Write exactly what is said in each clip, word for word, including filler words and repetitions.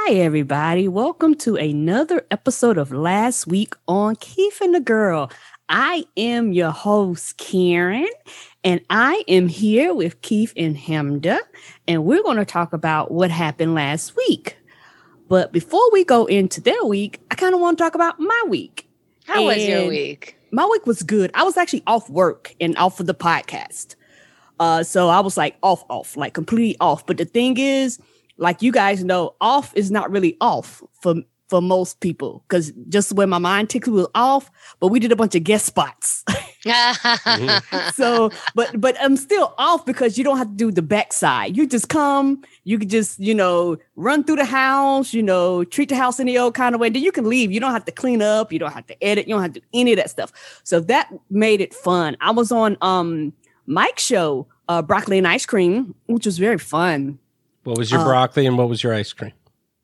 Hi, everybody. Welcome to another episode of Last Week on Keith and the Girl. I am your host, Karen, and I am here with Keith and Hamda, and we're going to talk about what happened last week. But before we go into their week, I kind of want to talk about my week. How and was your week? My week was good. I was actually off work and off of the podcast. Uh, so I was like off, off, like completely off. But the thing is, like you guys know, off is not really off for for most people because just when my mind tickled was off, but we did a bunch of guest spots. So, but but I'm still off because you don't have to do the backside. You just come, you can just, you know, run through the house, you know, treat the house in the old kind of way. Then you can leave. You don't have to clean up. You don't have to edit. You don't have to do any of that stuff. So that made it fun. I was on um Mike's show, uh, Broccoli and Ice Cream, which was very fun. What was your uh, broccoli and what was your ice cream?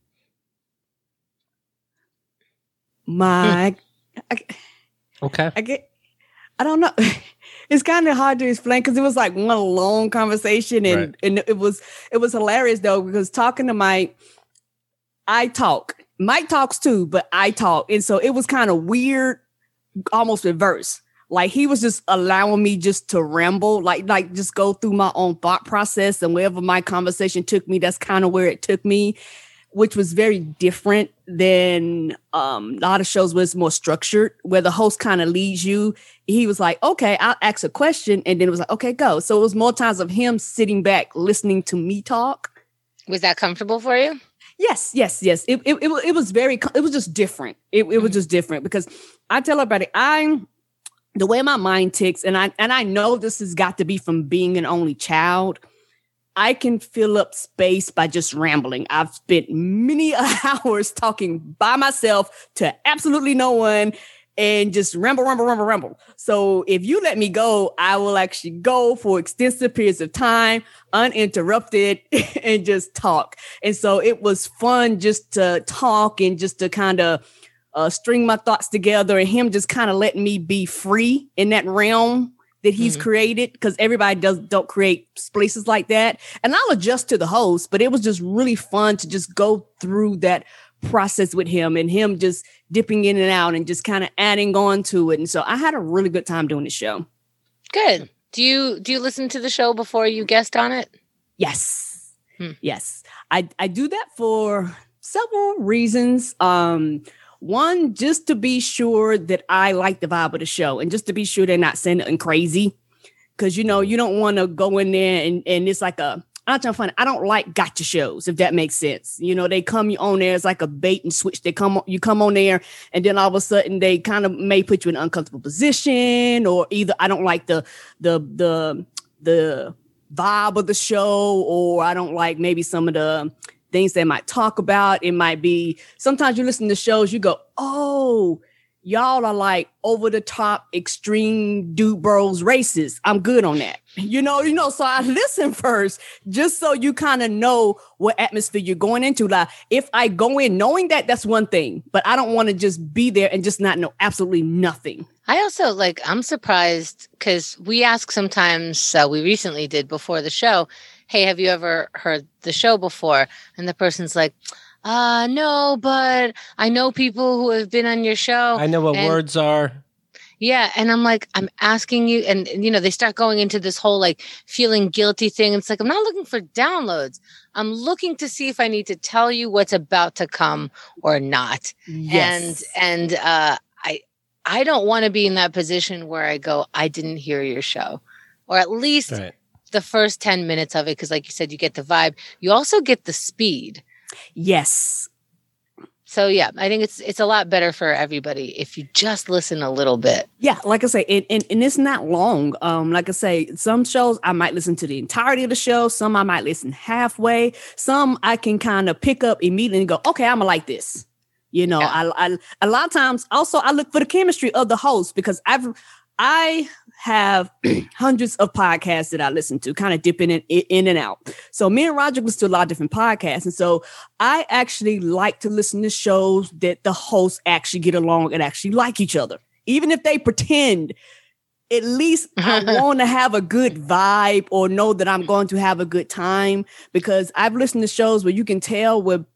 My, I, okay. I get, I don't know. It's kind of hard to explain because it was like one long conversation, and right. and it was it was hilarious though because talking to Mike, I talk. Mike talks too, but I talk, and so it was kind of weird, almost reverse. Like he was just allowing me just to ramble, like like just go through my own thought process, and wherever my conversation took me, that's kind of where it took me, which was very different than um, a lot of shows where it's more structured, where the host kind of leads you. He was like, okay, I'll ask a question. And then it was like, okay, go. So it was more times of him sitting back, listening to me talk. Was that comfortable for you? Yes, yes, yes. It it, it, it was very, it was just different. It, it was just different because I tell everybody, I'm, the way my mind ticks, and I and I know this has got to be from being an only child, I can fill up space by just rambling. I've spent many hours talking by myself to absolutely no one and just ramble, ramble, ramble, ramble. So if you let me go, I will actually go for extensive periods of time, uninterrupted, and just talk. And so it was fun just to talk and just to kind of uh, string my thoughts together, and him just kind of letting me be free in that realm that he's mm-hmm. created, because everybody does don't create places like that. And I'll adjust to the host, but it was just really fun to just go through that process with him and him just dipping in and out and just kind of adding on to it. And so I had a really good time doing the show. Good. Do you do you listen to the show before you guest on it? Yes. Hmm. Yes. I, I do that for several reasons. Um, One, just to be sure that I like the vibe of the show and just to be sure they're not saying nothing crazy. Because, you know, you don't want to go in there and, and it's like a, I'm trying to find, I don't like gotcha shows, if that makes sense. You know, they come on there, it's like a bait and switch. They come, you come on there and then all of a sudden they kind of may put you in an uncomfortable position, or either I don't like the, the, the, the vibe of the show, or I don't like maybe some of the things they might talk about. It might be, sometimes you listen to shows, you go, oh, y'all are like over the top, extreme dude bros racist. I'm good on that. You know, you know, so I listen first, just so you kind of know what atmosphere you're going into. Like if I go in knowing that, that's one thing, but I don't want to just be there and just not know absolutely nothing. I also like, I'm surprised because we ask sometimes, uh, we recently did before the show, hey, have you ever heard the show before? And the person's like, uh, no, but I know people who have been on your show. I know what and, words are. Yeah. And I'm like, I'm asking you. And, you know, they start going into this whole like feeling guilty thing. It's like, I'm not looking for downloads. I'm looking to see if I need to tell you what's about to come or not. Yes. And, and, uh, I, I don't want to be in that position where I go, I didn't hear your show, or at least right. the first ten minutes of it. Cause like you said, you get the vibe, you also get the speed. Yes. So yeah, I think it's it's a lot better for everybody if you just listen a little bit. Yeah, like I say, and, and, and it's not long. Um, like I say, some shows I might listen to the entirety of the show. Some I might listen halfway. Some I can kind of pick up immediately and go, okay, I'm gonna like this. You know, yeah. I, I a lot of times also I look for the chemistry of the host, because I've I have hundreds of podcasts that I listen to, kind of dipping in, in and out. So me and Roger listen to a lot of different podcasts. And so I actually like to listen to shows that the hosts actually get along and actually like each other. Even if they pretend, at least I want to have a good vibe or know that I'm going to have a good time, because I've listened to shows where you can tell where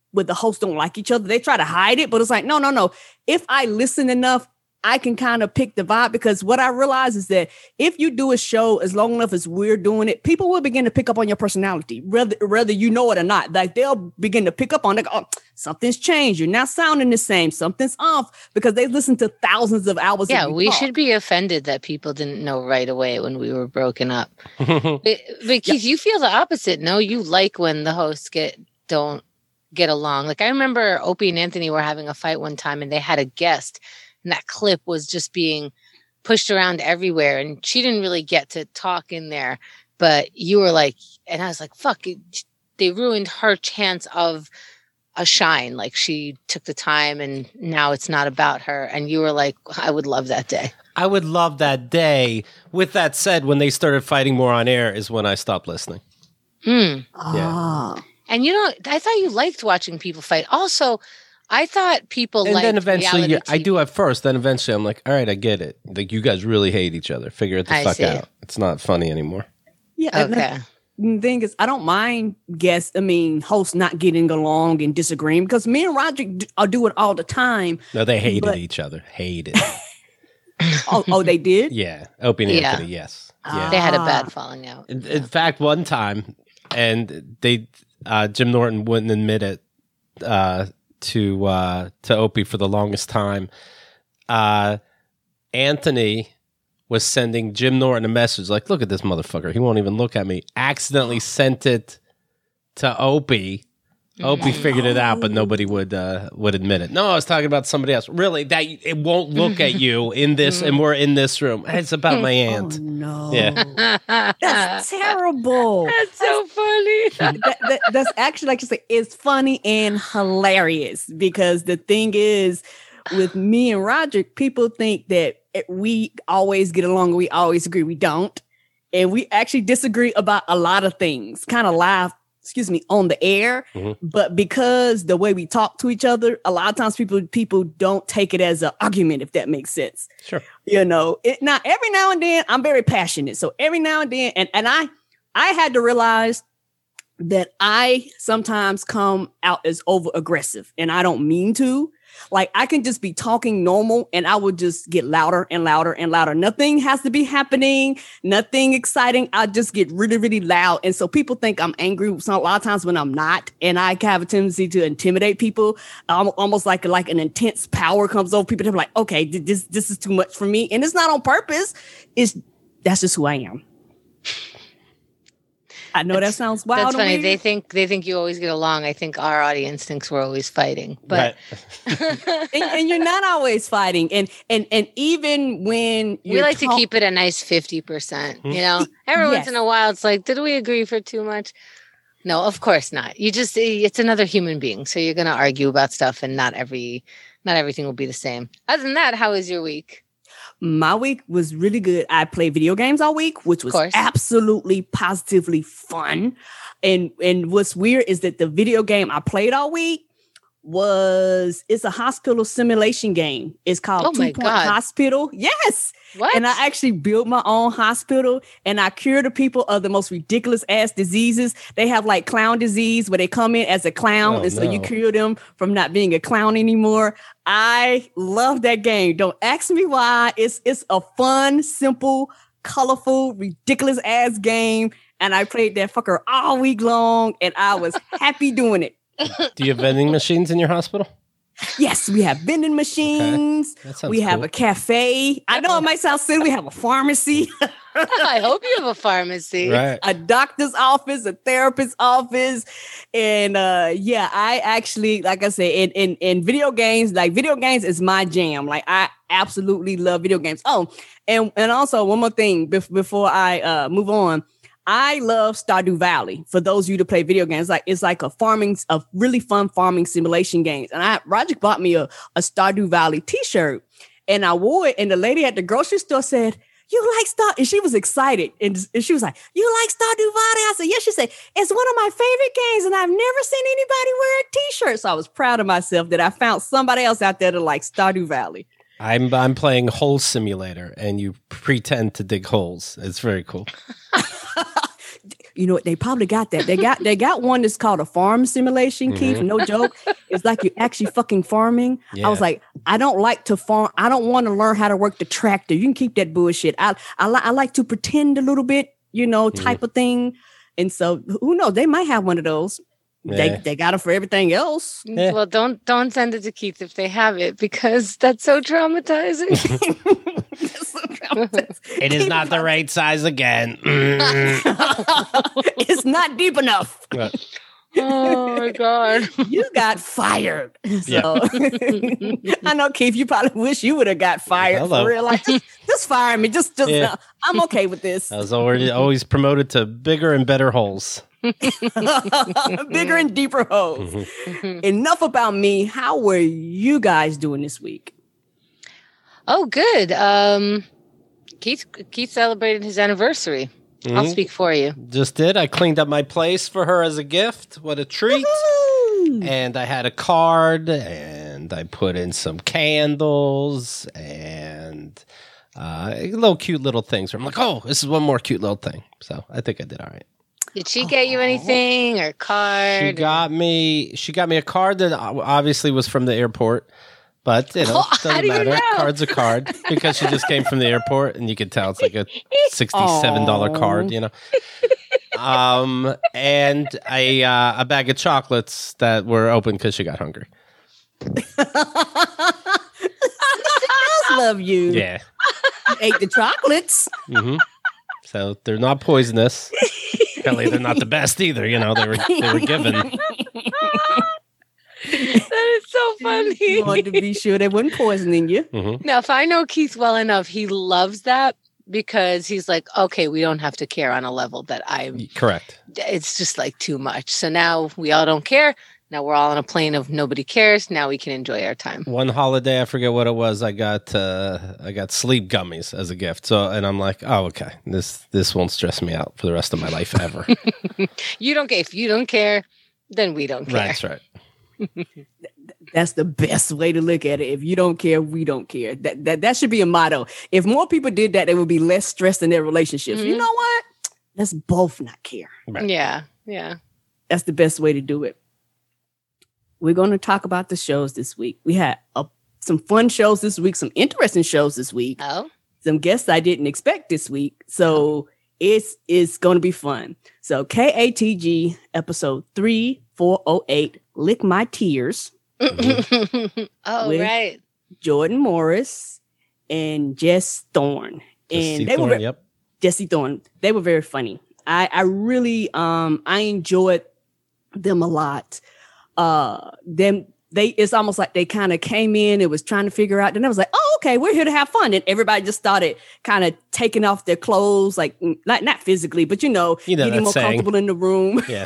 with the hosts don't like each other. They try to hide it, but it's like, no, no, no. If I listen enough, I can kind of pick the vibe, because what I realize is that if you do a show as long enough as we're doing it, people will begin to pick up on your personality, whether, whether you know it or not. Like they'll begin to pick up on it. Oh, something's changed. You're not sounding the same. Something's off, because they listen to thousands of hours. Yeah, of we talk. should be offended that people didn't know right away when we were broken up. but, but Keith, yeah. you feel the opposite. No, you like when the hosts get don't get along. Like I remember Opie and Anthony were having a fight one time, and they had a guest. And that clip was just being pushed around everywhere. And she didn't really get to talk in there. But you were like, and I was like, fuck, it, they ruined her chance of a shine. Like she took the time and now it's not about her. And you were like, I would love that day. I would love that day. With that said, when they started fighting more on air is when I stopped listening. Hmm. Ah. Yeah. And you know, I thought you liked watching people fight. Also, I thought people and liked then eventually, yeah, T V. I do at first. Then eventually, I'm like, all right, I get it. Like you guys really hate each other. Figure it the I fuck see. out. It's not funny anymore. Yeah. Okay. The thing is, I don't mind guests, I mean, hosts not getting along and disagreeing, because me and Roger do, I do it all the time. No, they hated but, each other. Hated. oh, oh, they did? Yeah. Opie and Yeah. Anthony, yes. Yeah. They had a bad falling out. In, in fact, one time, and they uh, Jim Norton wouldn't admit it uh, to uh, to Opie for the longest time. Uh, Anthony was sending Jim Norton a message like, "Look at this motherfucker. He won't even look at me." Accidentally sent it to Opie. Opie figured it out, but nobody would uh, would admit it. No, I was talking about somebody else. Really, that it won't look at you in this, and we're in this room. It's about my aunt. Oh, no. Yeah. That's terrible. That's so funny. that, that, that's actually, like you say, it's funny and hilarious, because the thing is, with me and Roger, people think that we always get along, we always agree. We don't. And we actually disagree about a lot of things, kind of live, excuse me, on the air. Mm-hmm. But because the way we talk to each other, a lot of times people people don't take it as an argument, if that makes sense. Sure. You know, it now every now and then I'm very passionate. So every now and then, and, and I I had to realize that I sometimes come out as over aggressive, and I don't mean to. Like I can just be talking normal and I would just get louder and louder and louder. Nothing has to be happening, nothing exciting. I just get really, really loud. And so people think I'm angry so a lot of times when I'm not. And I have a tendency to intimidate people. Um, almost like, like an intense power comes over people. They're like, okay, this, this is too much for me. And it's not on purpose. It's that's just who I am. I know that's, that sounds wild. That's funny. Weird. They think they think you always get along. I think our audience thinks we're always fighting, but right. and, and you're not always fighting. And and and even when we like talk- to keep it a nice fifty percent. You know, every yes. once in a while, it's like, did we agree for too much? No, of course not. You just it's another human being, so you're going to argue about stuff, and not every not everything will be the same. Other than that, how was your week? My week was really good. I played video games all week, which was absolutely positively fun. And and what's weird is that the video game I played all week was, it's a hospital simulation game. It's called oh Two my Point God. Hospital. Yes. What? And I actually built my own hospital, and I cure the people of the most ridiculous ass diseases. They have like clown disease where they come in as a clown. Oh, and so no. you cure them from not being a clown anymore. I love that game. Don't ask me why. It's, it's a fun, simple, colorful, ridiculous ass game. And I played that fucker all week long, and I was happy doing it. Do you have vending machines in your hospital? Yes, we have vending machines. Okay. We have cool. a cafe. I know it might sound silly. We have a pharmacy. I hope you have a pharmacy. Right. A doctor's office, a therapist's office. And uh, yeah, I actually, like I said, in, in, in video games, like video games is my jam. Like I absolutely love video games. Oh, and, and also one more thing bef- before I uh, move on. I love Stardew Valley. For those of you to play video games, like it's like a farming, a really fun farming simulation games. And I, Roger bought me a, a Stardew Valley T-shirt, and I wore it. And the lady at the grocery store said, "You like Star?" And she was excited, and, and she was like, "You like Stardew Valley?" I said, "Yes." She said, "It's one of my favorite games, and I've never seen anybody wear a T-shirt." So I was proud of myself that I found somebody else out there that likes Stardew Valley. I'm I'm playing Hole Simulator, and you pretend to dig holes. It's very cool. You know, they probably got that. They got they got one that's called a farm simulation, mm-hmm. Keith. No joke. It's like you're actually fucking farming. Yeah. I was like, I don't like to farm. I don't want to learn how to work the tractor. You can keep that bullshit. I I, li- I like to pretend a little bit, you know, type mm-hmm. of thing. And so who knows? They might have one of those. Yeah. They they got it for everything else. Yeah. Well, don't don't send it to Keith if they have it, because that's so traumatizing. That's so traumatizing. It is not the right size again. It's not deep enough. What? Oh my God. You got fired. So I know, Keith, you probably wish you would have got fired. Hello. For real. Like, just, just fire me. Just just yeah. uh, I'm okay with this. I was already always promoted to bigger and better holes. Bigger and deeper holes. Mm-hmm. Enough about me. How were you guys doing this week? Oh, good. Um, Keith Keith celebrated his anniversary. Mm-hmm. I'll speak for you. Just did. I cleaned up my place for her as a gift. What a treat. Woo-hoo! And I had a card, and I put in some candles and uh, little cute little things. I'm like, oh, this is one more cute little thing. So I think I did all right. Did she get you anything or card? She got me. She got me a card that obviously was from the airport, but you know, oh, doesn't matter. Know? Card's a card because she just came from the airport, and you could tell it's like a sixty-seven dollar card, you know. Um, and a uh, a bag of chocolates that were open because she got hungry. I love you. Yeah, you ate the chocolates. Mm-hmm. So they're not poisonous. Apparently, they're not the best either. You know, they were they were given. That is so funny. You wanted to be sure they weren't poisoning you. Mm-hmm. Now, if I know Keith well enough, he loves that because he's like, okay, we don't have to care on a level that I'm. Correct. It's just like too much. So now we all don't care. Now we're all on a plane of nobody cares. Now we can enjoy our time. One holiday, I forget what it was. I got uh, I got sleep gummies as a gift. So, and I'm like, oh, okay, this this won't stress me out for the rest of my life ever. You don't care. If you don't care, then we don't care. That's right. That's the best way to look at it. If you don't care, we don't care. That that that should be a motto. If more people did that, they would be less stressed in their relationships. Mm-hmm. You know what? Let's both not care. Right. Yeah, yeah. That's the best way to do it. We're going to talk about the shows this week. We had a, some fun shows this week, some interesting shows this week. Oh, some guests I didn't expect this week. So it's it's going to be fun. So K A T G episode three four oh eight, Lick My Tears. Mm-hmm. Oh, right. Jordan Morris and Jess Thorne. And Jesse they Thorne, were yep. Jesse Thorne. They were very funny. I, I really um I enjoyed them a lot. Uh, them they it's almost like they kind of came in, it was trying to figure out, then I was like, oh, okay, we're here to have fun. And everybody just started kind of taking off their clothes, like not not physically, but you know, you know getting more saying. comfortable in the room. Yeah.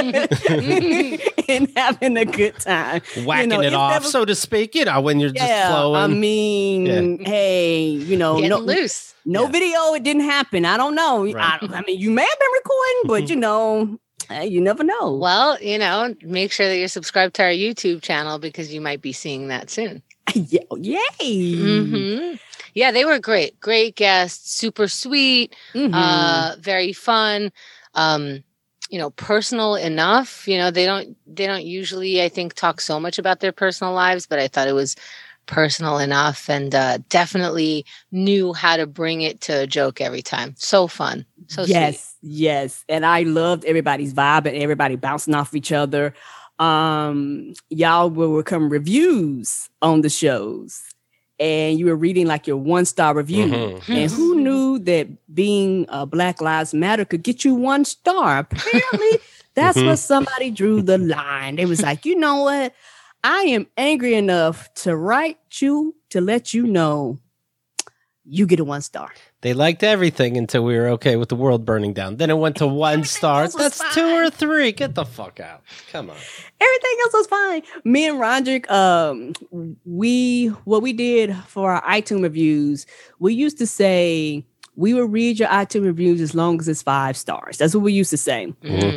And having a good time. Whacking you know, it off, never, so to speak, you know, when you're just yeah, flowing. I mean, yeah. hey, you know, getting no, loose. No yeah. video, it didn't happen. I don't know. Right. I, I mean, you may have been recording, but you know, Uh, you never know. Well, you know, make sure that you're subscribed to our YouTube channel because you might be seeing that soon. Yeah, yay. Mm-hmm. Yeah, they were great. Great guests, super sweet, mm-hmm. uh, very fun, um, you know, personal enough. You know, they don't they don't usually, I think, talk so much about their personal lives, but I thought it was personal enough and uh, definitely knew how to bring it to a joke every time. So fun. So yes, sweet. Yes. And I loved everybody's vibe and everybody bouncing off each other. Um, y'all will become reviews on the shows. And you were reading like your one-star review. Mm-hmm. And who knew that being uh, Black Lives Matter could get you one star? Apparently, that's mm-hmm. where somebody drew the line. They was like, you know what? I am angry enough to write you to let you know you get a one star. They liked everything until we were okay with the world burning down. Then it went to one star. That's fine. Two or three. Get the fuck out. Come on. Everything else was fine. Me and Roderick, um, we what we did for our iTunes reviews, we used to say we will read your iTunes reviews as long as it's five stars. That's what we used to say. Mm-hmm.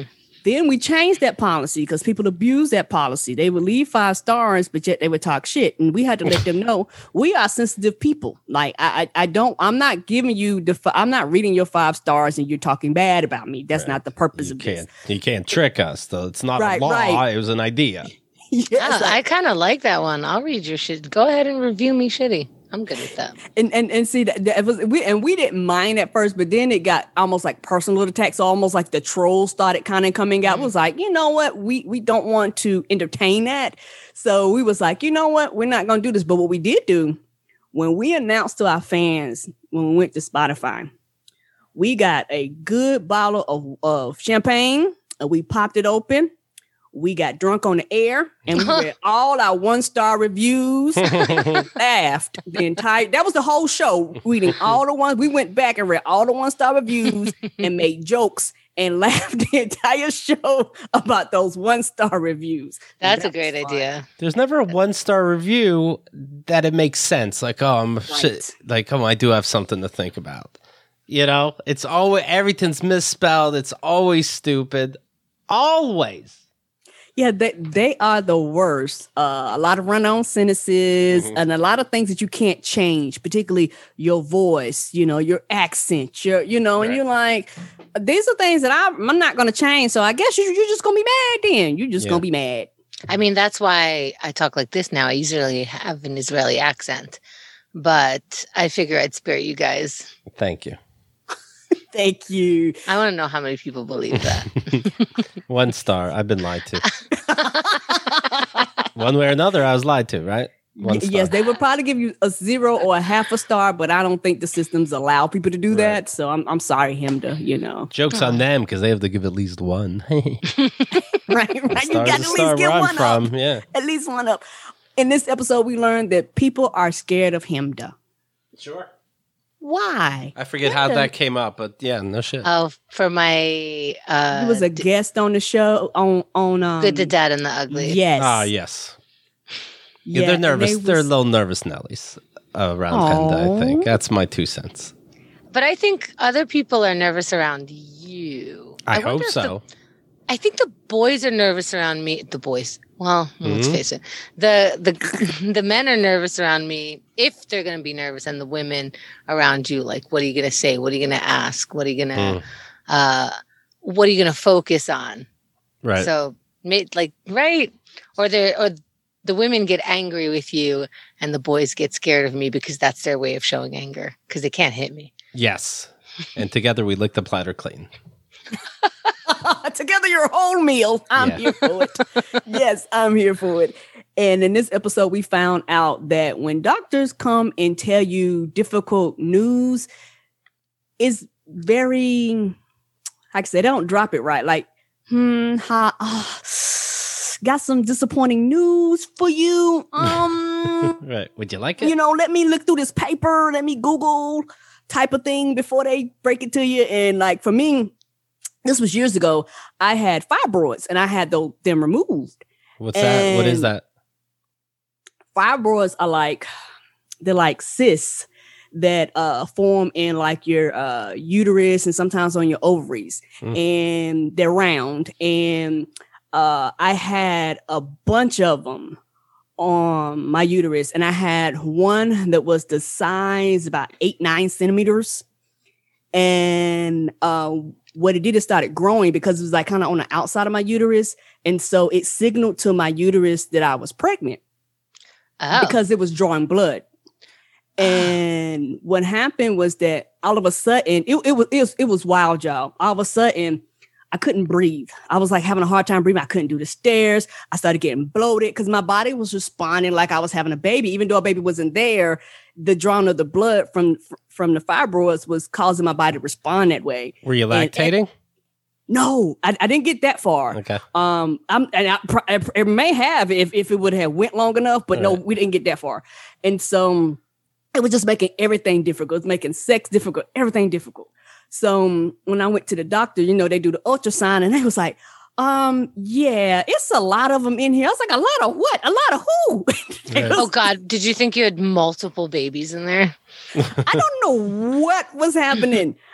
Then we changed that policy because people abused that policy. They would leave five stars, but yet they would talk shit. And we had to let them know we are sensitive people. Like, I, I, I don't, I'm not giving you the, I'm not reading your five stars and you're talking bad about me. That's right. Not the purpose you of can't, this. You can't trick us, though. It's not right, a law. Right. It was an idea. Yes, I, I kind of like that one. I'll read your shit. Go ahead and review me shitty. I'm good with that. And and and see that, that was we and we didn't mind at first, but then it got almost like personal attacks, almost like the trolls started kind of coming out. Mm-hmm. It was like, you know what, we we don't want to entertain that, so we was like, you know what, we're not gonna do this. But what we did do when we announced to our fans when we went to Spotify, we got a good bottle of of champagne and we popped it open. We got drunk on the air and we read all our one-star reviews, laughed the entire, that was the whole show, reading all the ones. We went back and read all the one-star reviews and made jokes and laughed the entire show about those one-star reviews. That's that a great idea. There's never a one-star review that it makes sense. Like, oh, I'm right. shit. Like, oh, I do have something to think about. You know, it's always, everything's misspelled. It's always stupid. Always. Yeah, they they are the worst. Uh, a lot of run-on sentences mm-hmm. and a lot of things that you can't change, particularly your voice, you know, your accent, your, you know, right. And you're like, these are things that I, I'm not going to change. So I guess you, you're just going to be mad then. You're just yeah. going to be mad. I mean, that's why I talk like this now. I usually have an Israeli accent, but I figure I'd spare you guys. Thank you. Thank you. I want to know how many people believe that. One star. I've been lied to. One way or another, I was lied to, right? One star. Yes, they would probably give you a zero or a half a star, but I don't think the systems allow people to do right. that. So I'm I'm sorry, Hemda, you know. Joke's oh. on them because they have to give at least one. right, right. You got to at least get one from. up. Yeah. At least one up. In this episode, we learned that people are scared of Hemda. Sure. Why? I forget how that came up, but yeah, no shit. Oh, for my uh he was a d- guest on the show on on um, Good, the Dad and the Ugly. Yes. Ah, yes. Yeah, yeah, they're nervous. They was... They're a little nervous Nellies around Hemda, I think. That's my two cents. But I think other people are nervous around you. I, I hope so. The, I think the boys are nervous around me. The boys. Well, mm-hmm. let's face it. The the the men are nervous around me if they're going to be nervous, and the women around you, like, what are you going to say? What are you going to ask? What are you going to, mm. uh, what are you going to focus on? Right. So, like, right, or they or the women get angry with you, and the boys get scared of me because that's their way of showing anger because they can't hit me. Yes, and together we lick the platter clean. Together your whole meal. I'm yeah. here for it. Yes, I'm here for it. And in this episode, we found out that when doctors come and tell you difficult news, it's very, like I said, they don't drop it right. Like, hmm, ha, oh, got some disappointing news for you. Um, right. Would you like it? You know, let me look through this paper. Let me Google type of thing before they break it to you. And like for me, this was years ago. I had fibroids and I had the, them removed. What's and that? What is that? Fibroids are like, they're like cysts that uh, form in like your uh, uterus and sometimes on your ovaries. Mm. And they're round. And uh, I had a bunch of them on my uterus. And I had one that was the size about eight, nine centimeters. And uh, what it did is started growing because it was like kind of on the outside of my uterus. And so it signaled to my uterus that I was pregnant oh. because it was drawing blood. And what happened was that all of a sudden, it, it was it was it was wild, y'all. All of a sudden, I couldn't breathe. I was like having a hard time breathing. I couldn't do the stairs. I started getting bloated because my body was responding like I was having a baby, even though a baby wasn't there. The drawing of the blood from from the fibroids was causing my body to respond that way. Were you lactating? And, and, no, I, I didn't get that far. Okay. Um, I'm and I, it may have if if it would have went long enough, but All no, right. we didn't get that far. And so it was just making everything difficult. It was making sex difficult, everything difficult. So um, when I went to the doctor, you know, they do the ultrasound and they was like, um, yeah, it's a lot of them in here. I was like, a lot of what? A lot of who? Yeah. Oh God. Did you think you had multiple babies in there? I don't know what was happening.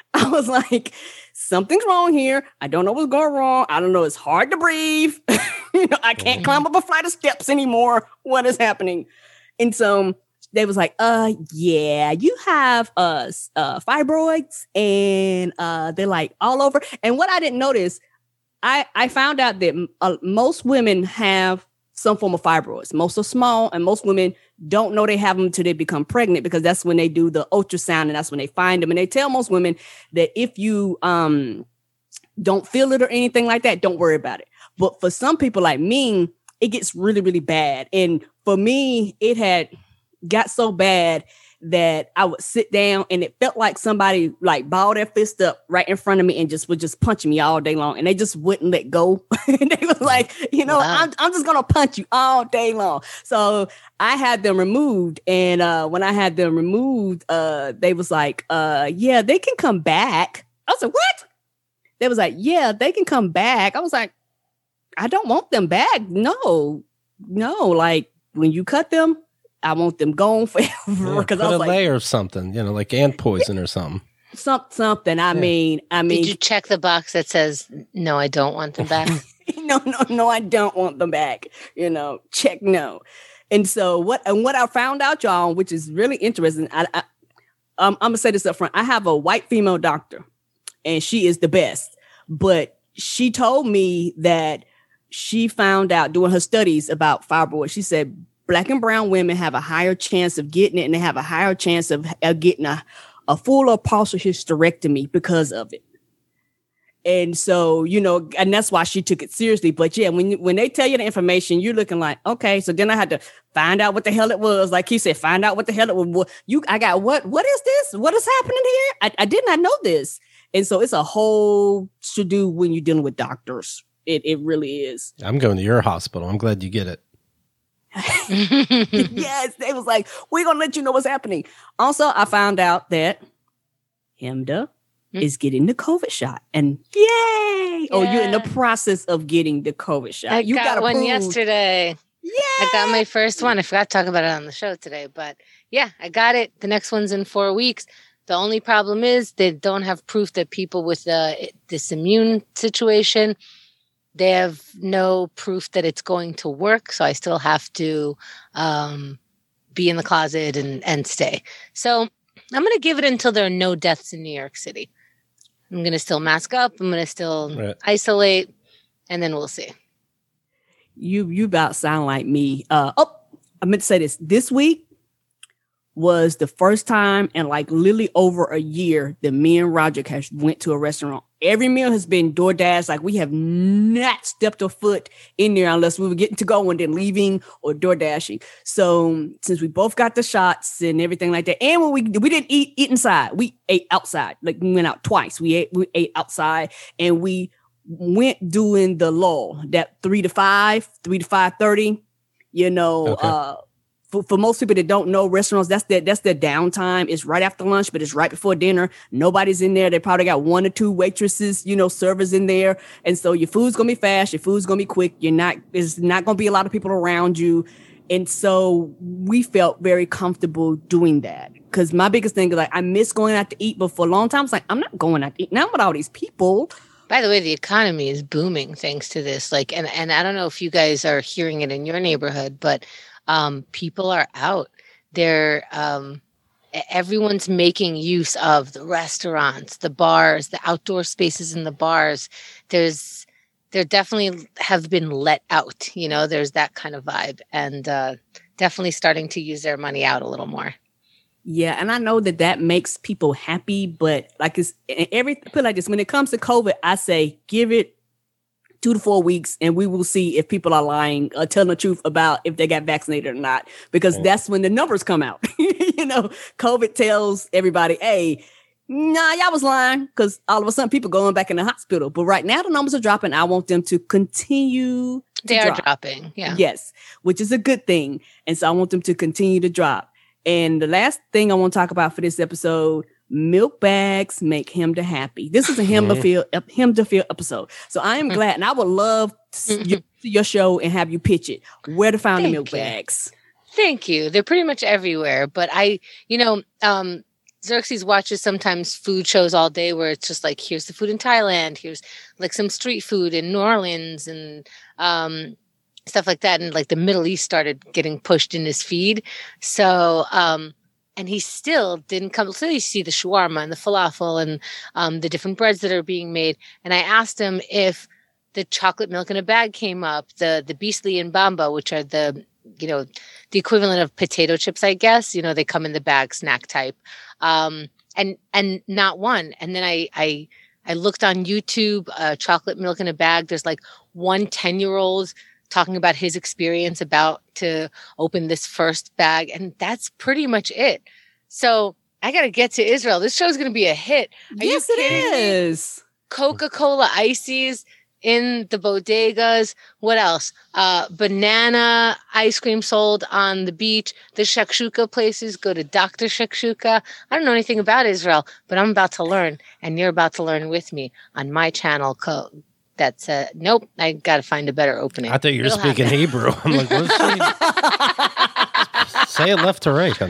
I was like, something's wrong here. I don't know what's going wrong. I don't know. It's hard to breathe. you know, I can't climb up a flight of steps anymore. What is happening? And so they was like, uh, yeah, you have uh, uh fibroids, and uh, they're like all over. And what I didn't notice, I, I found out that uh, most women have some form of fibroids. Most are small, and most women don't know they have them until they become pregnant, because that's when they do the ultrasound, and that's when they find them. And they tell most women that if you um don't feel it or anything like that, don't worry about it. But for some people like me, it gets really, really bad. And for me, it had got so bad that I would sit down and it felt like somebody like balled their fist up right in front of me and just would just punch me all day long. And they just wouldn't let go. And they was like, you know, wow. I'm, I'm just going to punch you all day long. So I had them removed. And uh, when I had them removed, uh, they was like, uh, yeah, they can come back. I was like, what? They was like, yeah, they can come back. I was like, I don't want them back. No, no. Like when you cut them, I want them gone forever. Yeah, put I was a like, layer of something, you know, like ant poison or something. Some, something. I yeah. mean, I mean. Did you check the box that says, no, I don't want them back? no, no, no, I don't want them back. You know, check no. And so what, and what I found out, y'all, which is really interesting. I, I, um, I'm going to say this up front. I have a white female doctor, and she is the best. But she told me that she found out doing her studies about fibroids. She said, Black and brown women have a higher chance of getting it, and they have a higher chance of, of getting a, a full or partial hysterectomy because of it. And so, you know, and that's why she took it seriously. But yeah, when, when they tell you the information, you're looking like, okay, so then I had to find out what the hell it was. Like he said, find out what the hell it was. You, I got what? What is this? What is happening here? I, I did not know this. And so it's a whole to-do when you're dealing with doctors. It, it really is. I'm going to your hospital. I'm glad you get it. Yes, they was like, we're gonna let you know what's happening. Also, I found out that Hemda mm-hmm. is getting the COVID shot, and yay! Yeah. Oh, you're in the process of getting the COVID shot. I you got, got one approved. yesterday. Yeah, I got my first one. I forgot to talk about it on the show today, but yeah, I got it. The next one's in four weeks. The only problem is they don't have proof that people with uh, this immune situation, they have no proof that it's going to work. So I still have to um, be in the closet and, and stay. So I'm going to give it until there are no deaths in New York City. I'm going to still mask up. I'm going to still right. isolate, and then we'll see. You you about sound like me. Uh, oh, I meant to say this. This week was the first time in like literally over a year that me and Roger has went to a restaurant. Every meal has been DoorDash. Like we have not stepped a foot in there unless we were getting to go and then leaving or DoorDashing. So since we both got the shots and everything like that, and when we we didn't eat eat inside, we ate outside. Like we went out twice. We ate we ate outside, and we went doing the lull, that three to five, three to five thirty. You know. Okay. uh For, for most people that don't know restaurants, that's their, that's their downtime. It's right after lunch, but it's right before dinner. Nobody's in there. They probably got one or two waitresses, you know, servers in there. And so your food's going to be fast. Your food's going to be quick. You're not, there's not going to be a lot of people around you. And so we felt very comfortable doing that. Because my biggest thing is like, I miss going out to eat, but for a long time, it's like, I'm not going out to eat now with all these people. By the way, the economy is booming thanks to this. Like, and, and I don't know if you guys are hearing it in your neighborhood, but Um, people are out. They're um, everyone's making use of the restaurants, the bars, the outdoor spaces in the bars. There's there definitely have been let out. You know, there's that kind of vibe, and uh, definitely starting to use their money out a little more. Yeah, and I know that that makes people happy, but like it's every put like this. When it comes to COVID, I say give it two to four weeks, and we will see if people are lying or telling the truth about if they got vaccinated or not, because oh. that's when the numbers come out. You know, COVID tells everybody, hey, nah, y'all was lying, because all of a sudden people going back in the hospital. But right now the numbers are dropping. I want them to continue to They are drop. dropping, yeah. Yes, which is a good thing. And so I want them to continue to drop. And the last thing I want to talk about for this episode, milk bags make Hemda happy. This is a Hemda feel Hemda feel episode. So I am glad, and I would love to see your show and have you pitch it. Where to find Thank the milk you. bags? Thank you. They're pretty much everywhere. But I, you know, um, Xerxes watches sometimes food shows all day where it's just like, here's the food in Thailand, here's like some street food in New Orleans and um, stuff like that. And like the Middle East started getting pushed in his feed. So, um, and he still didn't come. So you see the shawarma and the falafel and um, the different breads that are being made. And I asked him if the chocolate milk in a bag came up, the the Beastly and Bamba, which are the, you know, the equivalent of potato chips, I guess. You know, they come in the bag, snack type. Um, and and not one. And then I I I looked on YouTube, uh, chocolate milk in a bag. There's like one ten-year-old talking about his experience about to open this first bag. And that's pretty much it. So I got to get to Israel. This show's going to be a hit. Are yes, you it is. Me? Coca-Cola ices in the bodegas. What else? Uh, banana ice cream sold on the beach. The shakshuka places. Go to Doctor Shakshuka. I don't know anything about Israel, but I'm about to learn. And you're about to learn with me on my channel. Co- That's uh nope. I got to find a better opening. I thought you were It'll speaking happen. Hebrew. I'm like, what's she? Say it left to right.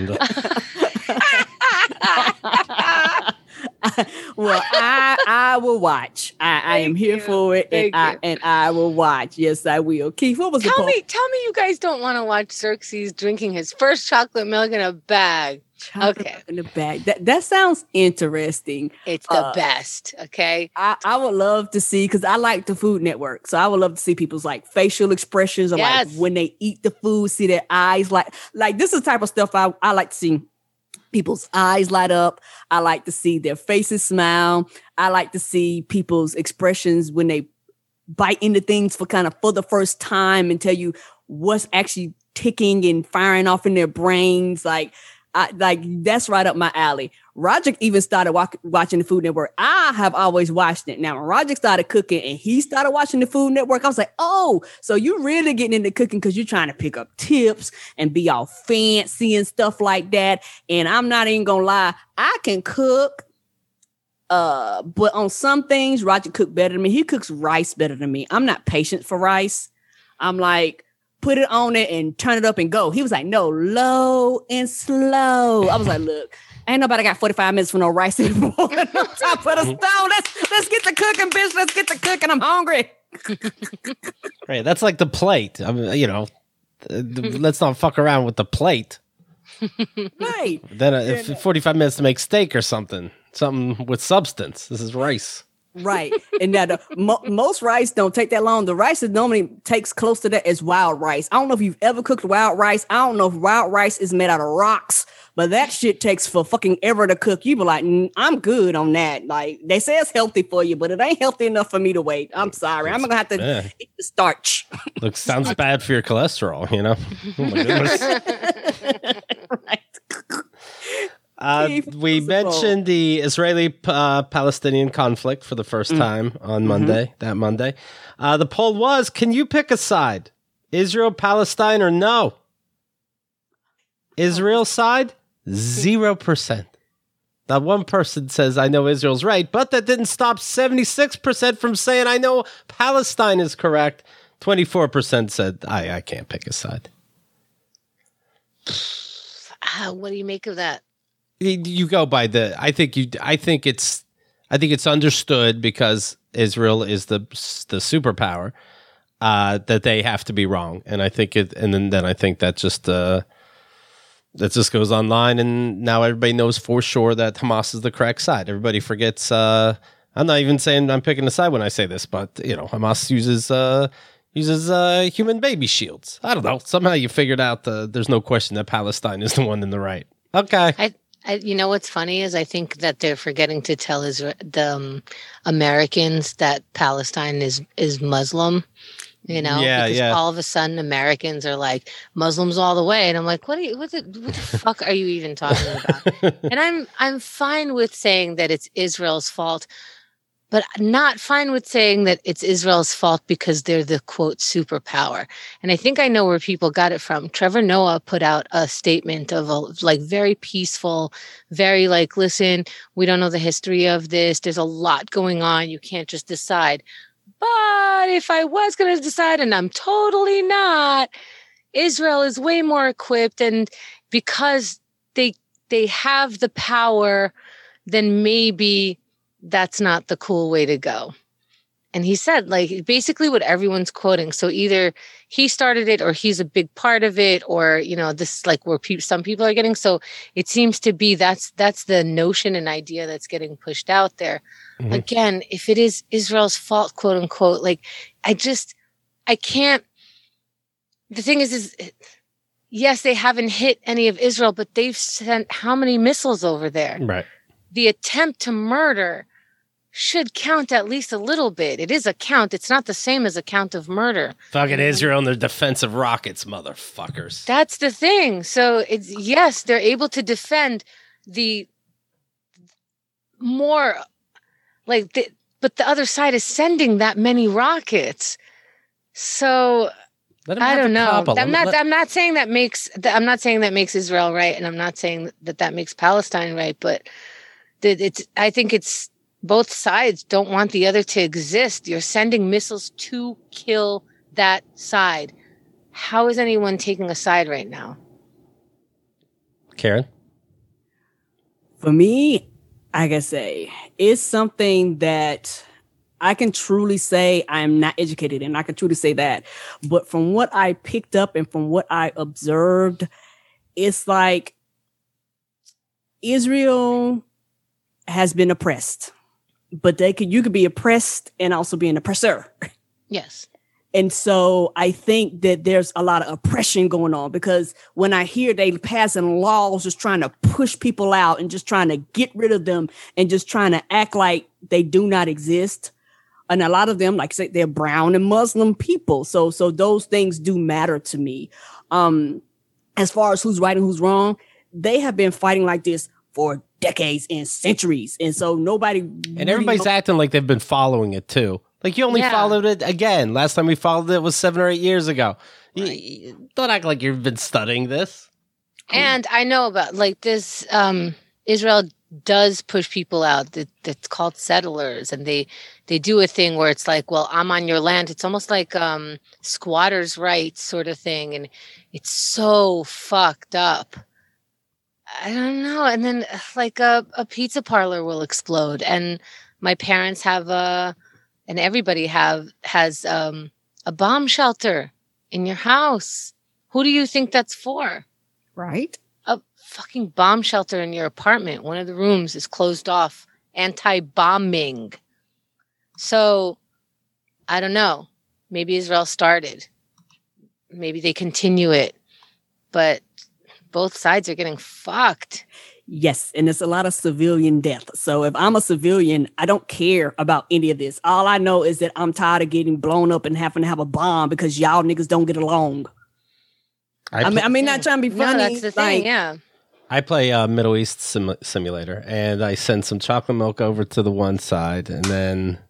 Well, I I will watch. I, I am here you. for it, and Thank I you. and I will watch. Yes, I will. Keith, what was the Tell po- me, tell me, you guys don't want to watch Xerxes drinking his first chocolate milk in a bag. Chocolate Okay. milk in the bag? That that sounds interesting. It's the Uh, best. Okay. I, I would love to see, because I like the Food Network, so I would love to see people's like facial expressions or Yes. like when they eat the food, see their eyes like like this is the type of stuff I, I like to see. People's eyes light up. I like to see their faces smile. I like to see people's expressions when they bite into things for kind of for the first time and tell you what's actually ticking and firing off in their brains. Like, I, like that's right up my alley. Roger even started wa- watching the Food Network. I have always watched it. Now, when Roger started cooking and he started watching the Food Network, I was like, oh, so you really getting into cooking because you're trying to pick up tips and be all fancy and stuff like that. And I'm not even gonna lie, I can cook. Uh, but on some things, Roger cooked better than me. He cooks rice better than me. I'm not patient for rice. I'm like, put it on it and turn it up and go. He was like, no, low and slow. I was like, look, ain't nobody got forty-five minutes for no rice anymore on top of the stove. Let's, let's get to cooking, bitch. Let's get to cooking. I'm hungry. Right, that's like the plate. I mean, you know, th- th- let's not fuck around with the plate. Right. Then uh, if forty-five minutes to make steak or something, something with substance. This is rice. Right. And now the mo- most rice don't take that long. The rice that normally takes close to that is wild rice. I don't know if you've ever cooked wild rice. I don't know if wild rice is made out of rocks, but that shit takes for fucking ever to cook. You be like, mm, I'm good on that. Like they say it's healthy for you, but it ain't healthy enough for me to wait. I'm sorry. I'm gonna have to Yeah. eat the starch. Looks sounds bad for your cholesterol, you know. Oh my goodness. Right. Uh, Keith, we what's the poll? mentioned the Israeli-Palestinian conflict for the first time on Monday, that Monday. Uh, the poll was, can you pick a side? Israel, Palestine, or no? Israel side, zero percent. Now, one person says, I know Israel's right, but that didn't stop seventy-six percent from saying, I know Palestine is correct. twenty-four percent said, I, I can't pick a side. Ah, what do you make of that? You go by the. I think you. I think it's. I think it's understood because Israel is the the superpower uh, that they have to be wrong, and I think it. And then, then I think that just uh, that just goes online, and now everybody knows for sure that Hamas is the correct side. Everybody forgets. Uh, I'm not even saying I'm picking a side when I say this, but you know, Hamas uses uh, uses uh, human baby shields. I don't know. Somehow you figured out the. There's no question that Palestine is the one in the right. Okay. I, I, you know what's funny is I think that they're forgetting to tell Isra- the um, Americans that Palestine is is Muslim. You know, Yeah, because yeah. all of a sudden Americans are like Muslims all the way, and I'm like, what? Are you, what, the, what the fuck are you even talking about? And I'm I'm fine with saying that it's Israel's fault, but not fine with saying that it's Israel's fault because they're the quote superpower. And I think I know where people got it from. Trevor Noah put out a statement of a like very peaceful, very like, listen, we don't know the history of this. There's a lot going on. You can't just decide. But if I was going to decide, and I'm totally not, Israel is way more equipped. And because they they have the power, then maybe that's not the cool way to go. And he said, like, basically what everyone's quoting. So either he started it or he's a big part of it, or, you know, this is like where pe- some people are getting. So it seems to be that's that's the notion and idea that's getting pushed out there. Mm-hmm. Again, if it is Israel's fault, quote unquote, like, I just, I can't. The thing is, is yes, they haven't hit any of Israel, but they've sent how many missiles over there? Right. The attempt to murder should count at least a little bit. It is a count. It's not the same as a count of murder. Fucking Israel and their defensive rockets, motherfuckers. That's the thing. So it's, yes, they're able to defend the more, like, the, but the other side is sending that many rockets. So I don't know. Couple. I'm not. Let... I'm not saying that makes. I'm not saying that makes Israel right, and I'm not saying that that makes Palestine right. But it's. I think it's. Both sides don't want the other to exist. You're sending missiles to kill that side. How is anyone taking a side right now? Karen? For me, I can say it's something that I can truly say I'm not educated in. I can truly say that. But from what I picked up and from what I observed, it's like Israel has been oppressed. But they could, you could be oppressed and also be an oppressor. Yes. And so I think that there's a lot of oppression going on, because when I hear they passing laws just trying to push people out and just trying to get rid of them and just trying to act like they do not exist. And a lot of them, like I say, they're brown and Muslim people. So, so those things do matter to me. Um, as far as who's right and who's wrong, they have been fighting like this for decades and centuries. And so nobody And really everybody's knows- acting like they've been following it too. Like you only Yeah. followed it again. Last time we followed it was seven or eight years ago. You- Right. you, don't act like you've been studying this. And I know about like this. Um, Israel does push people out. That, that's called settlers, and they they do a thing where it's like, well, I'm on your land. It's almost like um, squatters' rights sort of thing, and it's so fucked up. I don't know. And then like a, a pizza parlor will explode, and my parents have a, and everybody have has um, a bomb shelter in your house. Who do you think that's for? right? A fucking bomb shelter in your apartment. One of the rooms is closed off, anti-bombing. So I don't know. Maybe Israel started. Maybe they continue it, but both sides are getting fucked. Yes, and it's a lot of civilian death. So if I'm a civilian, I don't care about any of this. All I know is that I'm tired of getting blown up and having to have a bomb because y'all niggas don't get along. I, I mean, I mean, not trying to be funny. No, that's the thing, like, yeah. I play uh, Middle East sim- Simulator, and I send some chocolate milk over to the one side, and then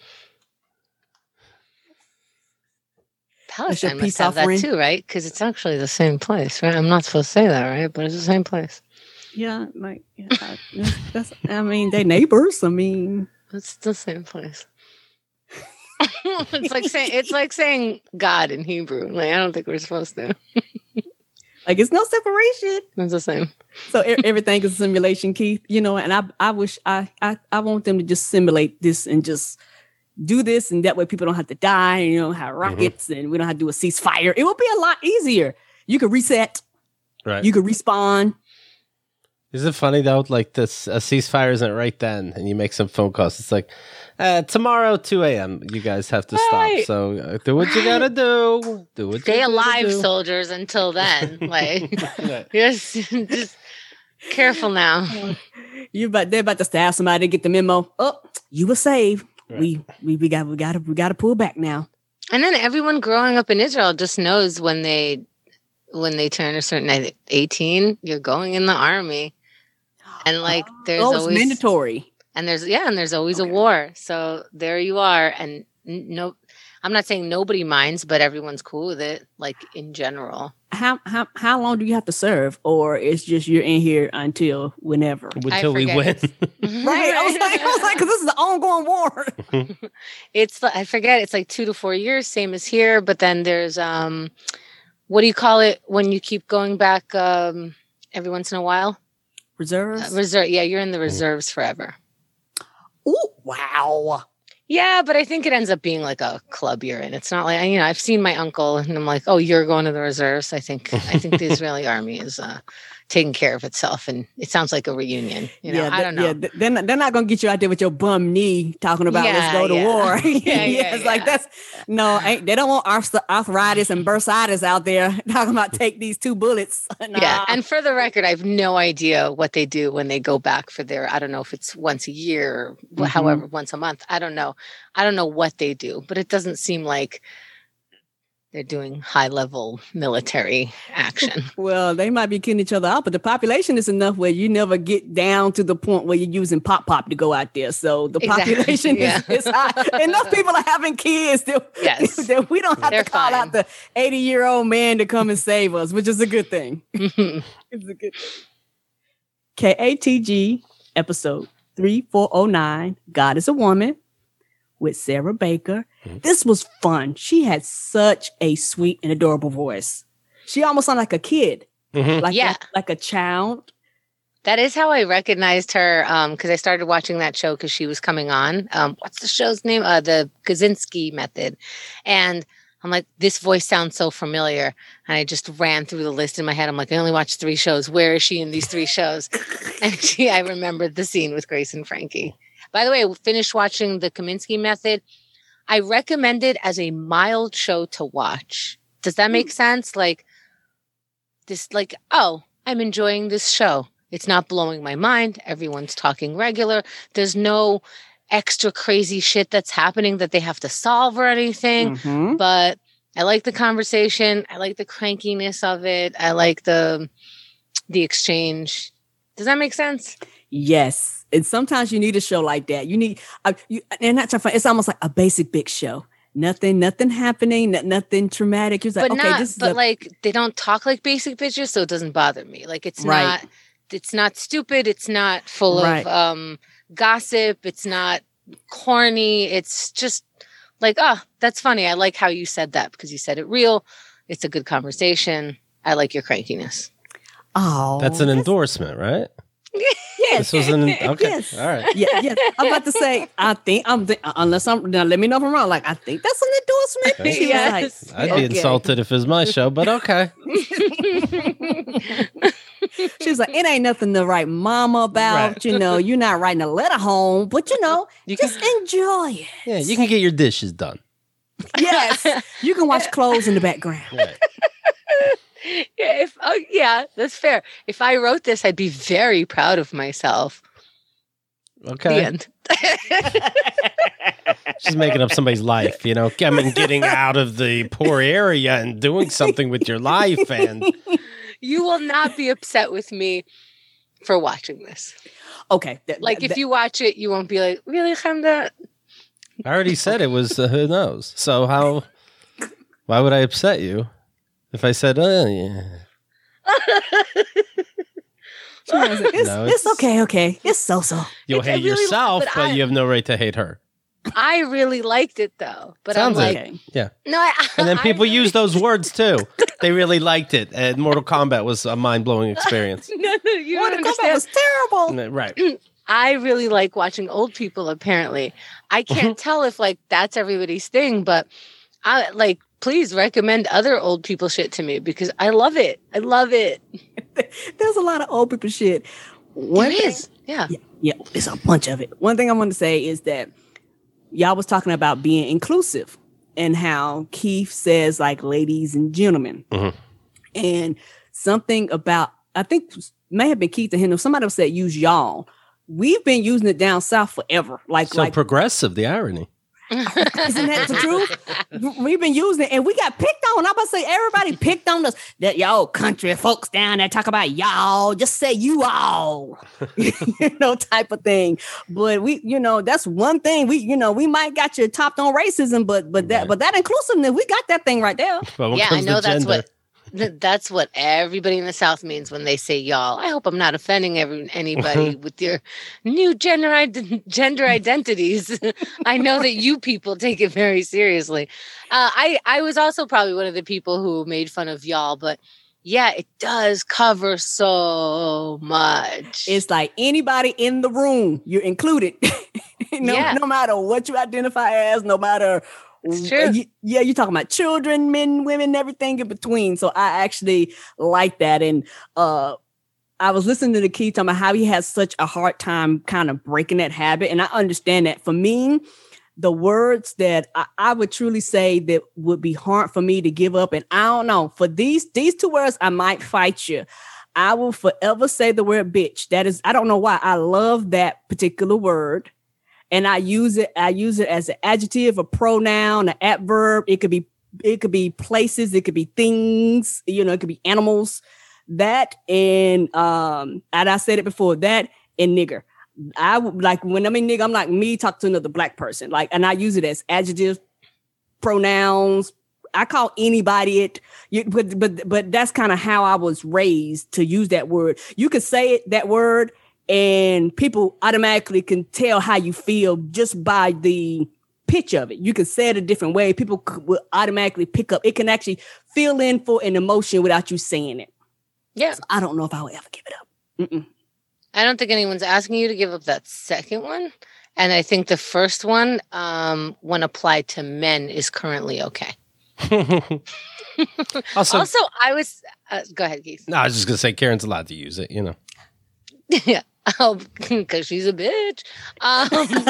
Palestine must peace have offering. that too, right? Because it's actually the same place, right? I'm not supposed to say that, right? But it's the same place. Yeah, like yeah, I, that's. I mean, they neighbors. I mean, It's the same place. it's like saying it's like saying God in Hebrew. Like I don't think we're supposed to. like it's no separation. It's the same. So e- everything is a simulation, Keith. You know, and I, I wish I, I, I want them to just simulate this and just do this, and that way people don't have to die. And you don't have rockets, mm-hmm. and we don't have to do a ceasefire. It would be a lot easier. You could reset. right. You could respawn. Is it funny though? Like this, a ceasefire isn't right then, and you make some phone calls. It's like uh, tomorrow, two a.m. You guys have to Right. stop. So uh, do what you gotta do. Do what Stay you gotta alive, do. soldiers, until then. Like Right. just, just careful now. You about they're about to stab somebody to get the memo. Oh, you were saved. Right. We we we got we got to we got to pull back now. And then everyone growing up in Israel just knows when they when they turn a certain I think, eighteen, you're going in the army. And like there's oh, it's always mandatory. and there's yeah, and there's always Okay. a war. So there you are. And n- no I'm not saying nobody minds, but everyone's cool with it, like in general. How how how long do you have to serve, or it's just you're in here until whenever? Until we forget. win. Right. I was like, I was like, because this is an ongoing war. It's I forget, it's like two to four years, same as here. But then there's um what do you call it when you keep going back um every once in a while? Reserves? Uh, reserve. Yeah, you're in the reserves forever. Ooh, wow. Yeah, but I think it ends up being like a club you're in. It's not like, you know, I've seen my uncle and I'm like, oh, you're going to the reserves. I think I think the Israeli army is uh, taking care of itself. And it sounds like a reunion. You know, yeah, I don't know. Yeah, they're not, they're not going to get you out there with your bum knee talking about Yeah, let's go to yeah. war. Yeah, yeah, It's yeah. like that's, no, ain't, they don't want arth- arthritis and bursitis out there talking about take these two bullets. Nah. Yeah. And for the record, I have no idea what they do when they go back for their, I don't know if it's once a year or Mhm. however, once a month. I don't know. I don't know what they do, but it doesn't seem like they're doing high level military action. Well, they might be killing each other out, but the population is enough where you never get down to the point where you're using pop pop to go out there. So the Exactly, population yeah. is, is high. Enough people are having kids that, Yes. that we don't have They're to call fine. out the eighty year old man to come and save us, which is a good thing. Mhm. It's a good thing. K A T G episode three four oh nine, God is a Woman, with Sarah Baker. Mhm. This was fun. She had such a sweet and adorable voice. She almost sounded like a kid, Mhm. like, Yeah. a, like a child. That is how I recognized her because I started watching that show because she was coming on. Um, what's the show's name? Uh, the Kaczynski Method. And I'm like, this voice sounds so familiar. And I just ran through the list in my head. I'm like, I only watched three shows. Where is she in these three shows? And she, I remembered the scene with Grace and Frankie. By the way, I finished watching the Kaminsky Method. I recommend it as a mild show to watch. Does that make sense? Like this, like, oh, I'm enjoying this show. It's not blowing my mind. Everyone's talking regular. There's no extra crazy shit that's happening that they have to solve or anything. Mhm. But I like the conversation. I like the crankiness of it. I like the the exchange. Does that make sense? Yes. And sometimes you need a show like that. You need, uh, you, and that's it's almost like a basic big show. Nothing, nothing happening, no- nothing traumatic. You're like, But okay, not. this is But a, like they don't talk like basic bitches, so it doesn't bother me. Like it's Right. not. It's not stupid. It's not full Right. of um, gossip. It's not corny. It's just like, oh, that's funny. I like how you said that because you said it real. It's a good conversation. I like your crankiness. oh, That's an endorsement, right? yes. This was an okay. Yes. All right. Yeah, yes. I'm about to say, I think I'm th- unless I'm now let me know if I'm wrong. Like, I think that's an endorsement. Okay. She was Yes. like, I'd okay. be insulted if it was my show, but okay. She was like, it ain't nothing to write mama about. Right. You know, you're not writing a letter home, but you know, You can, just enjoy it. yeah, you can get your dishes done. Yes. You can watch clothes in the background. Right. Yeah, if oh yeah, that's fair. If I wrote this, I'd be very proud of myself. The Okay. end. Just making up somebody's life, you know. I mean, getting out of the poor area and doing something with your life. And You will not be upset with me for watching this. Okay. that- Like that- if you watch it, you won't be like, really, Hamda? I already said it was uh, who knows. So how? Why would I upset you if I said, "Oh yeah"? she was like, it's, No, it's it's- okay, okay. It's so so. You'll It's- I hate really- yourself, but but, I- you have no right to hate her. I really liked it though. But Sounds I'm like like, it. Yeah. no, I, And then I people really- use those words too. They really liked it. And Mortal Kombat was a mind blowing experience. No, no, you Boy, don't the combat understand. was terrible. Right. I really like watching old people, apparently. I can't tell if like that's everybody's thing, but I like please recommend other old people shit to me because I love it. I love it. There's a lot of old people shit. One There thing- is. Yeah. Yeah, yeah, there's a bunch of it. One thing I want to say is that y'all was talking about being inclusive and how Keith says like ladies and gentlemen. Mhm. And something about, I think may have been Keith and him, somebody said use y'all. We've been using it down south forever. Like, So like progressive, the irony. isn't that the truth? We've been using it and we got picked on. I'm about to say everybody picked on us. That y'all country folks down there talk about y'all. Just say you all, you know, type of thing. But we, you know, that's one thing. We, you know, we might got you topped on racism, but but that Right. but that inclusiveness, we got that thing right there. But when Yeah, it I comes know to that's gender, what th- that's what everybody in the South means when they say y'all. I hope I'm not offending every, anybody with your new gender ide- gender identities. I know that you people take it very seriously. Uh, I I was also probably one of the people who made fun of y'all, but Yeah, it does cover so much. It's like anybody in the room, you're included. no, Yeah. no matter what you identify as, no matter. It's true. You, yeah, you're talking about children, men, women, everything in between. So I actually like that. And uh, I was listening to the Keith talking about how he has such a hard time kind of breaking that habit. And I understand that. For me, the words that I, I would truly say that would be hard for me to give up. And I don't know, for these, these two words, I might fight you. I will forever say the word bitch. That is, I don't know why. I love that particular word. And I use it, I use it as an adjective, a pronoun, an adverb. It could be, it could be places, it could be things, you know, it could be animals. That and um, and I said it before, that and nigger. I would like when I mean nigga, I'm like me talk to another black person. Like, and I use it as adjectives, pronouns. I call anybody it, you, but but but that's kind of how I was raised to use that word. You could say it, that word, and people automatically can tell how you feel just by the pitch of it. You can say it a different way. People could, will automatically pick up. It can actually fill in for an emotion without you saying it. Yeah. So I don't know if I will ever give it up. Mm-mm. I don't think anyone's asking you to give up that second one. And I think the first one, um, when applied to men, is currently okay. also, also, I was... Uh, go ahead, Keith. No, I was just going to say Karen's allowed to use it, you know. Yeah. Oh, because she's a bitch. Um,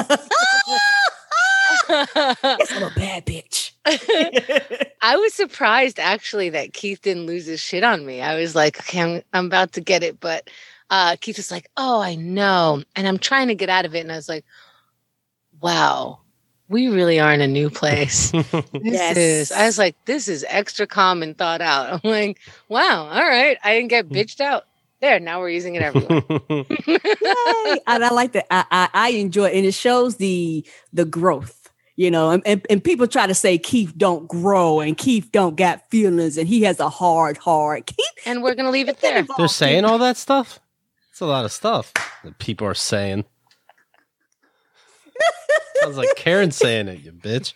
Yes, I'm a bad bitch. I was surprised actually that Keith didn't lose his shit on me. I was like, okay, I'm, I'm about to get it. But uh, Keith was like, oh, I know. And I'm trying to get out of it. And I was like, wow, we really are in a new place. This Yes. is, I was like, this is extra calm and thought out. I'm like, wow, all right. I didn't get bitched out. There, now we're using it everywhere. Yay. And I like that. I, I I enjoy it. And it shows the the growth, you know, and, and, and people try to say Keith don't grow and Keith don't got feelings and he has a hard heart. Keith, And we're going to leave it there. They're saying all that stuff? It's a lot of stuff that people are saying. Sounds like Karen saying it, you bitch.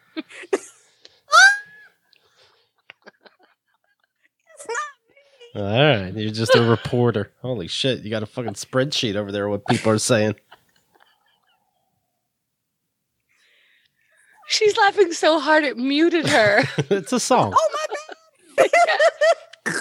All right, you're just a reporter. Holy shit, you got a fucking spreadsheet over there what people are saying. She's laughing so hard it muted her. It's a song. Oh my God.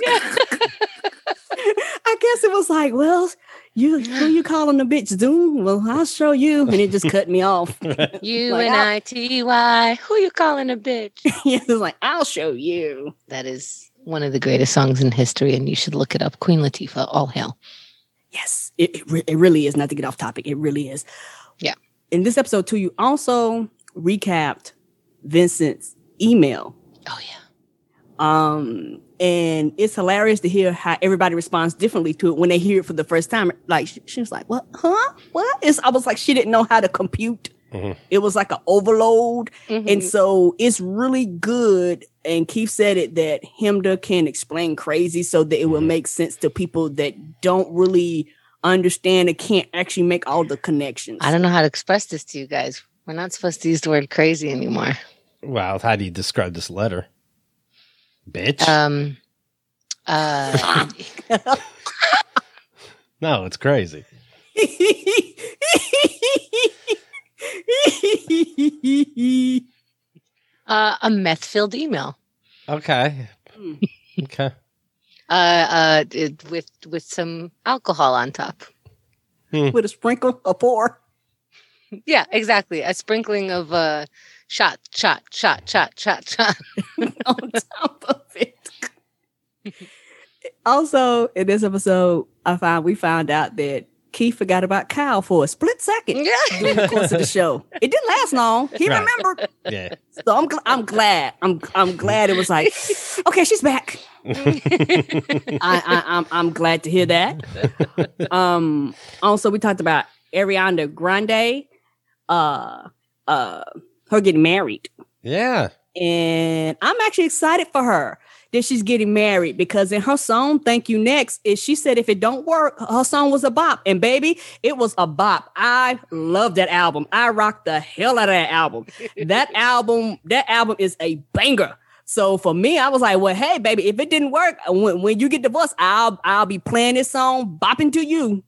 I guess it was like, well, you who you calling a bitch, Zoom? Well, I'll show you. And it just cut me off. U Like, N I T Y. Who you calling a bitch? Yeah, it was like, I'll show you. That is one of the greatest songs in history, and you should look it up. Queen Latifah, all hail. Yes, it, it, re- it really is. Not to get off topic, it really is. Yeah. In this episode, too, you also recapped Vincent's email. Oh, yeah. Um, and it's hilarious to hear how everybody responds differently to it when they hear it for the first time. Like, she, she was like, what? Huh? What? It's, I was like, she didn't know how to compute. Mm-hmm. It was like an overload. Mm-hmm. And so it's really good. And Keith said it that Hemda can explain crazy so that it will make sense to people that don't really understand and can't actually make all the connections. I don't know how to express this to you guys. We're not supposed to use the word crazy anymore. Wow, how do you describe this letter? Bitch? Um, uh, No, it's crazy. uh, a meth-filled email. Okay. Okay. Uh, uh, it, with with some alcohol on top. With a sprinkle, a pour. Yeah, exactly. A sprinkling of uh, shot, shot, shot, shot, shot, shot on top of it. Also, in this episode, I found we found out that Keith forgot about Kyle for a split second Yeah. during the course of the show. It didn't last long. He Right. remembered. Yeah. So I'm gl- I'm glad. I'm I'm glad it was like, okay, she's back. I, I I'm I'm glad to hear that. Um. Also, we talked about Ariana Grande, uh, uh, her getting married, Yeah. and I'm actually excited for her that she's getting married because in her song "Thank You Next," is she said if it don't work, her song was a bop, and baby, it was a bop. I love that album. I rocked the hell out of that album. That album, that album is a banger. So for me, I was like, well, hey, baby, if it didn't work, when, when you get divorced, I'll I'll be playing this song, bopping to you.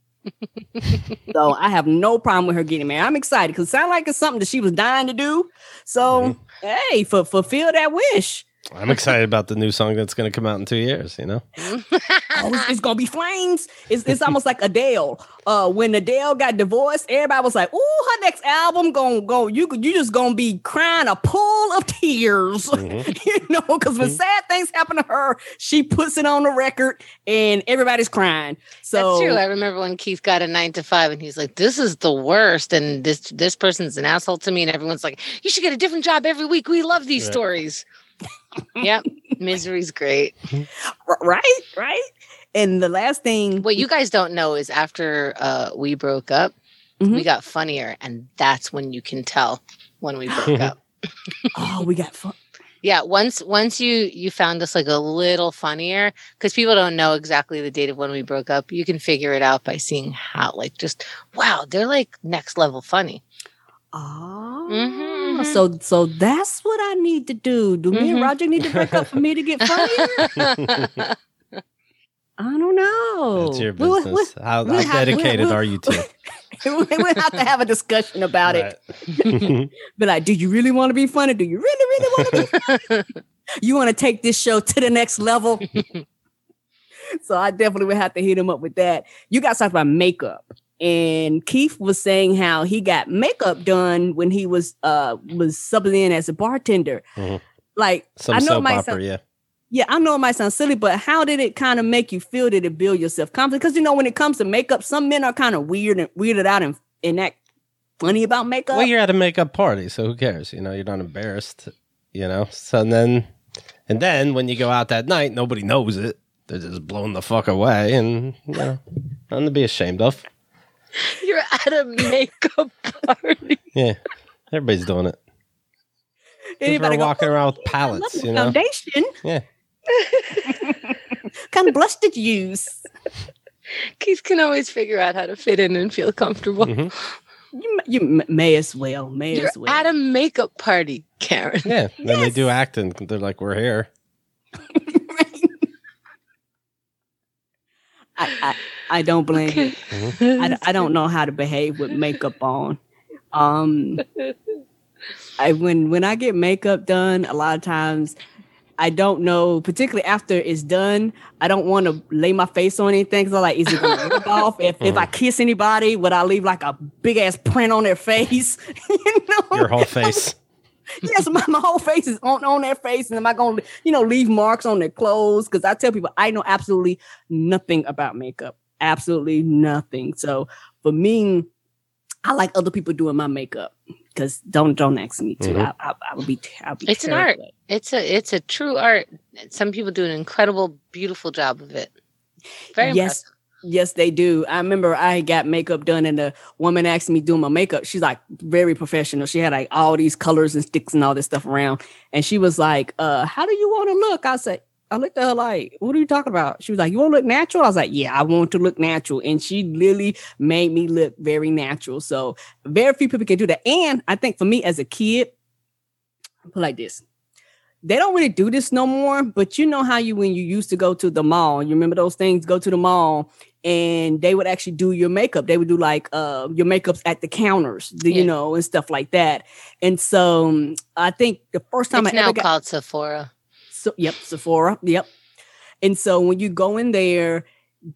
So I have no problem with her getting married. I'm excited because it sounds like it's something that she was dying to do. So mm-hmm. hey, for, fulfill that wish. I'm excited about the new song that's going to come out in two years, you know? oh, it's, it's going to be flames. It's, it's almost like Adele. Uh, when Adele got divorced, everybody was like, ooh, her next album going to go, you you just going to be crying a pool of tears. Mm-hmm. you know, because when mm-hmm. sad things happen to her, she puts it on the record and everybody's crying. So that's true. I remember when Keith got a nine to five and he's like, this is the worst. And this, this person's an asshole to me. And everyone's like, you should get a different job every week. We love these right. stories. Yep, misery's great. Right, right. And the last thing, what you guys don't know is after uh, we broke up, mm-hmm. we got funnier, and that's when you can tell when we broke up. Oh, we got fun. Yeah, once once you you found us like a little funnier, because people don't know exactly the date of when we broke up. You can figure it out by seeing how, like, just wow, they're like next level funny. Oh, mm-hmm. so so that's what I need to do. Do mm-hmm. me and Roger need to break up for me to get funnier? I don't know. It's your business. We'll, we'll, how, we'll how dedicated we'll, are you to? We'll have to have a discussion about right. it. But like, do you really want to be funny? Do you really, really want to be funny? You want to take this show to the next level? So I definitely would have to hit him up with that. You guys talked about makeup. And Keith was saying how he got makeup done when he was uh was subbing in as a bartender. Mm-hmm. Like Some I know soap it might opera, sound, yeah. Yeah, I know it might sound silly, but how did it kind of make you feel? Did it build your self-confidence? Because you know, when it comes to makeup, some men are kind of weird and weirded out and, and act funny about makeup. Well, you're at a makeup party, so who cares? You know, you're not embarrassed. You know, so and then and then when you go out that night, nobody knows it. They're just blown the fuck away, and you know, nothing to be ashamed of. You're at a makeup party. Yeah, everybody's doing it. People are walking go, around with palettes, you know. Foundation. Yeah. Kind of blush did you use? Keith can always figure out how to fit in and feel comfortable. Mm-hmm. You, you may as well. May You're as well. At a makeup party, Karen. Yeah. Then yes. They do acting. They're like, we're here. I, I, I don't blame okay. you. Mm-hmm. I, I don't know how to behave with makeup on. Um, I when when I get makeup done, a lot of times I don't know, particularly after it's done, I don't want to lay my face on anything. So like, is it going to rip off? If mm-hmm. if I kiss anybody, would I leave like a big ass print on their face? you know, your whole face. Yes, my, my whole face is on, on their face. And am I going to, you know, leave marks on their clothes? Because I tell people, I know absolutely nothing about makeup. Absolutely nothing. So for me, I like other people doing my makeup. Because don't don't ask me to. Mm-hmm. I, I, I would be. I'll be it's an art. It's a it's a true art. Some people do an incredible, beautiful job of it. Very yes. Impressive. Yes, they do. I remember I got makeup done and the woman asked me doing my makeup. She's like very professional. She had like all these colors and sticks and all this stuff around. And she was like, uh, how do you want to look? I said, I looked at her like, what are you talking about? She was like, you want to look natural? I was like, yeah, I want to look natural. And she literally made me look very natural. So very few people can do that. And I think for me as a kid, I put like this. They don't really do this no more, but you know how you, when you used to go to the mall, you remember those things, go to the mall and they would actually do your makeup. They would do like uh, your makeups at the counters, the, yeah. you know, and stuff like that. And so um, I think the first time it's I now ever got, called Sephora. So, yep, Sephora. Yep. And so when you go in there,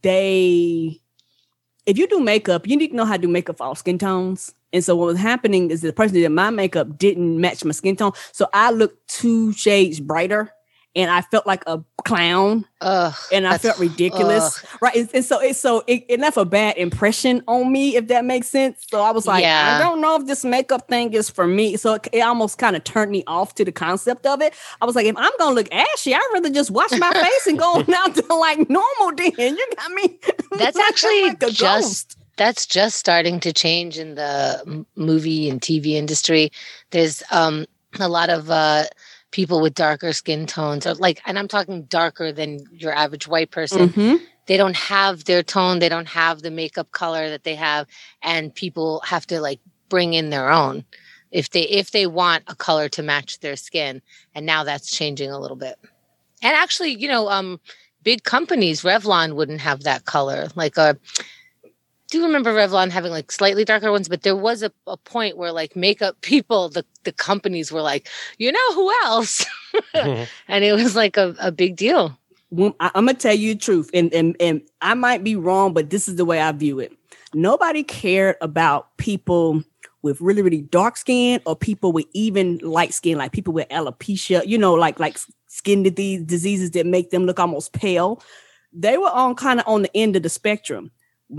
they, if you do makeup, you need to know how to do makeup for all skin tones. And so what was happening is the person that did my makeup didn't match my skin tone. So I looked two shades brighter and I felt like a clown ugh, and I felt ridiculous. Ugh. Right. And, and so it, so it, it left a bad impression on me, if that makes sense. So I was like, yeah. I don't know if this makeup thing is for me. So it, it almost kind of turned me off to the concept of it. I was like, if I'm going to look ashy, I'd rather just wash my face and go out to like normal then. You got me. That's actually like just... Ghost. That's just starting to change in the m- movie and T V industry. There's um, a lot of uh, people with darker skin tones, or like, and I'm talking darker than your average white person. Mm-hmm. They don't have their tone. They don't have the makeup color that they have, and people have to like bring in their own. if they if they want a color to match their skin. And now that's changing a little bit. And actually, you know, um, big companies, Revlon wouldn't have that color. Like, uh, do you remember Revlon having like slightly darker ones? But there was a, a point where like makeup people, the, the companies were like, you know who else? And it was like a, a big deal. Well, I, I'm going to tell you the truth. And, and, and I might be wrong, but this is the way I view it. Nobody cared about people with really, really dark skin or people with even light skin, like people with alopecia, you know, like, like skin disease, diseases that make them look almost pale. They were on kind of on the end of the spectrum.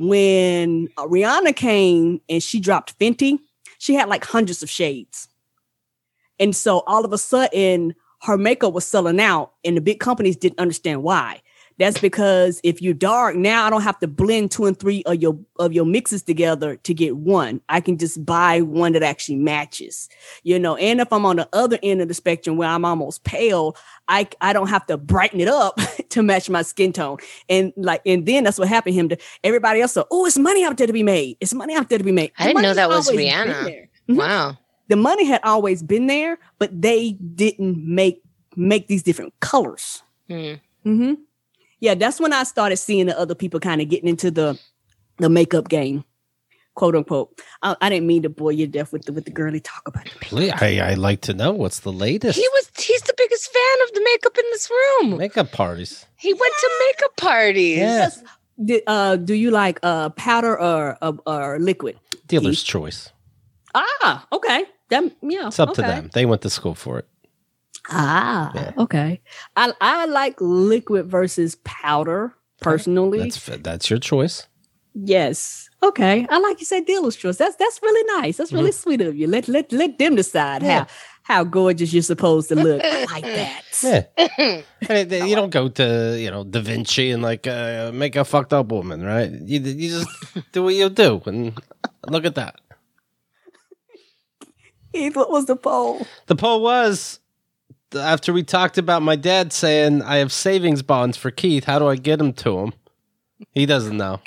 When Rihanna came and she dropped Fenty, she had like hundreds of shades. And so all of a sudden her makeup was selling out and the big companies didn't understand why. That's because if you're dark, now I don't have to blend two and three of your of your mixes together to get one. I can just buy one that actually matches, you know. And if I'm on the other end of the spectrum where I'm almost pale, I I don't have to brighten it up to match my skin tone. And like, and then that's what happened to him. To everybody else, oh, it's money out there to be made. It's money out there to be made. I didn't know that was Rihanna. Mm-hmm. Wow. The money had always been there, but they didn't make make these different colors. Mm. Mm-hmm. Yeah, that's when I started seeing the other people kind of getting into the the makeup game, quote unquote. I, I didn't mean to bore you to death with the with the girly talk about it. Please, I I like to know what's the latest. He was he's the biggest fan of the makeup in this room. Makeup parties. He went to makeup parties. Yeah. Do, uh, do you like uh powder or or, or liquid? Dealer's choice. Ah, okay. That, yeah, It's up okay. to them. They went to school for it. Ah, Yeah. okay. I I like liquid versus powder personally. That's that's your choice. Yes. Okay. I like you say dealer's choice. That's that's really nice. That's really Mm-hmm. sweet of you. Let let let them decide Yeah. how how gorgeous you're supposed to look. I like that. Yeah. I mean, they- you don't go to, you know, Da Vinci and like uh, make a fucked up woman, right? You you just do what you do and look at that. Heath, what was the poll? The poll was, after we talked about my dad saying I have savings bonds for Keith, how do I get him to him? He doesn't know.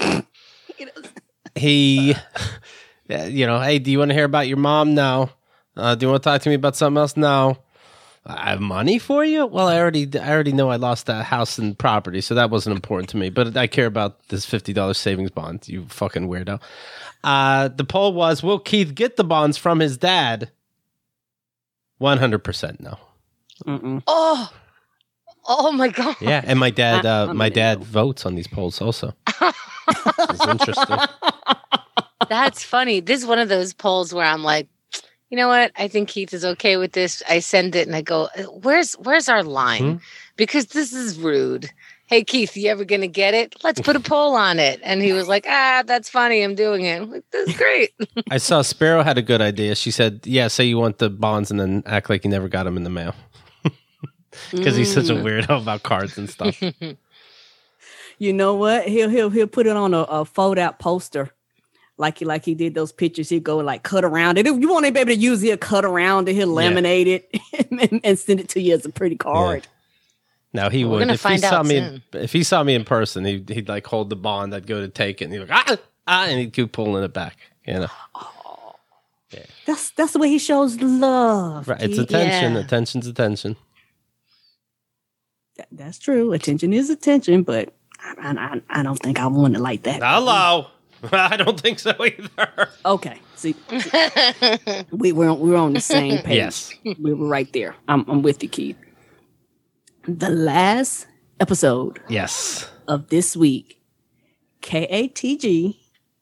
He, yeah, you know, hey, do you want to hear about your mom? No. Uh, do you want to talk to me about something else? No. I have money for you? Well, I already, I already know I lost that house and property, so that wasn't important to me. But I care about this fifty dollars savings bond. You fucking weirdo. Uh, the poll was, will Keith get the bonds from his dad? One hundred percent no. Mm-mm. Oh, oh my God. Yeah, and my dad, I- uh, I'm my in dad votes on these polls also. It's interesting. That's funny. This is one of those polls where I'm like, you know what? I think Keith is okay with this. I send it and I go, where's where's our line? Hmm? Because this is rude. Hey, Keith, you ever going to get it? Let's put a poll on it. And he was like, ah, that's funny. I'm doing it. I'm like, this is great. I saw Sparrow had a good idea. She said, yeah, say you want the bonds and then act like you never got them in the mail. Because he's such a weirdo about cards and stuff. You know what? He'll he'll he'll put it on a, a fold out poster. Like he like he did those pictures. He'd go and like cut around it. If you want to be able to use it, he'll cut around it, he'll laminate it and, and send it to you as a pretty card. Now he We're would gonna if he find saw out me soon. in, if he saw me in person, he'd, he'd like hold the bond. I'd go to take it, and he'd like ah ah, and he'd keep pulling it back. You know, That's that's the way he shows love. right? It's Keith. attention. Yeah. Attention's attention. That- That's true. Attention is attention, but I, I, I don't think I want it like that. Hello. I don't think so either. Okay. See, we were on, we were on the same page. Yes. We were right there. I'm, I'm with you, Keith. The last episode Yes. of this week, K A T G,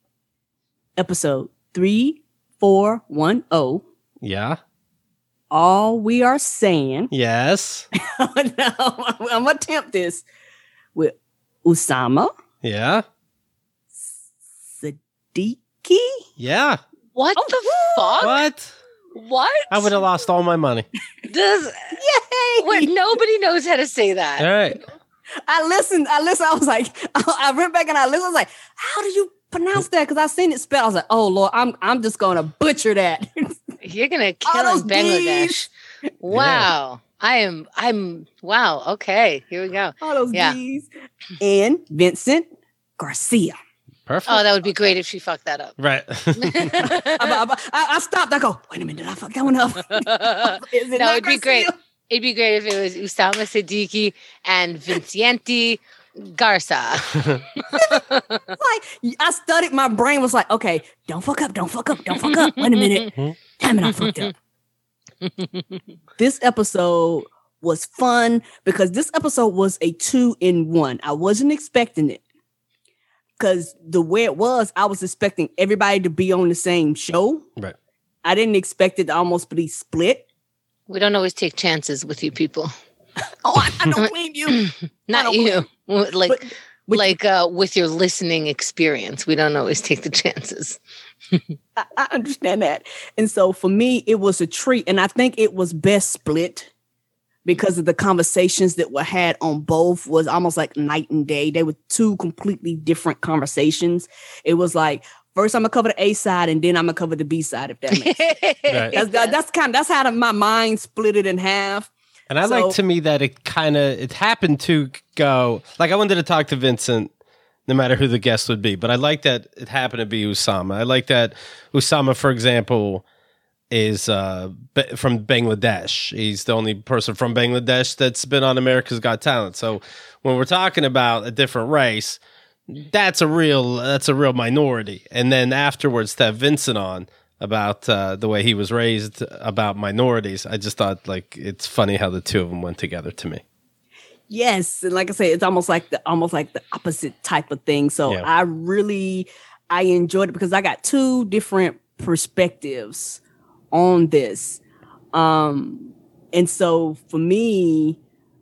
episode three four one zero. Yeah. All we are saying, Yes. no, I'm going to attempt this with Usama Yeah. Siddiqui. Yeah. What Oh, the fuck? What? What? I would have lost all my money. Does, Yay! what, nobody knows how to say that. All right. I listened. I listened. I was like, I went back and I listened. I was like, how do you pronounce that? Because I seen it spelled. I was like, oh Lord, I'm I'm just gonna butcher that. You're gonna All kill those in Bangladesh. Ds. Wow. I am I'm wow. Okay, here we go. All those Yeah. D's. And Vincent Garcia. Perfect. Oh, that would be great if she fucked that up. Right. I, I, I stopped. I go, wait a minute, did I fuck that one up? Is it No, not it'd be Garcia? great. It'd be great if it was Usama Siddiqui and Vinciente Garza. Like, I studied, my brain was like, okay, don't fuck up, don't fuck up, don't fuck up. Wait a minute. Damn it, I fucked up. This episode was fun because this episode was a two in one. I wasn't expecting it. Because the way it was, I was expecting everybody to be on the same show. Right. I didn't expect it to almost be split. We don't always take chances with you people. Oh, I, I don't blame you. Not you. Like, But- but- like uh, with your listening experience, we don't always take the chances. I, I understand that. And so for me, it was a treat. And I think it was best split because of the conversations that were had on both was almost like night and day. They were two completely different conversations. It was like, first I'm gonna cover the A side and then I'm gonna cover the B side, if that makes sense. Right. That's, that- that's kind of, that's how the, my mind split it in half. And I So- like to me that it kind of it happened to go like I wanted to talk to Vincent no matter who the guest would be, but I like that it happened to be Usama. I like that Usama, for example, is uh, b- from Bangladesh. He's the only person from Bangladesh that's been on America's Got Talent. So when we're talking about a different race, that's a real that's a real minority. And then afterwards to have Vincent on about uh, the way he was raised about minorities, I just thought like it's funny how the two of them went together to me. Yes, and like I say, it's almost like the almost like the opposite type of thing. So Yeah. I really I enjoyed it because I got two different perspectives on this. Um and so for me,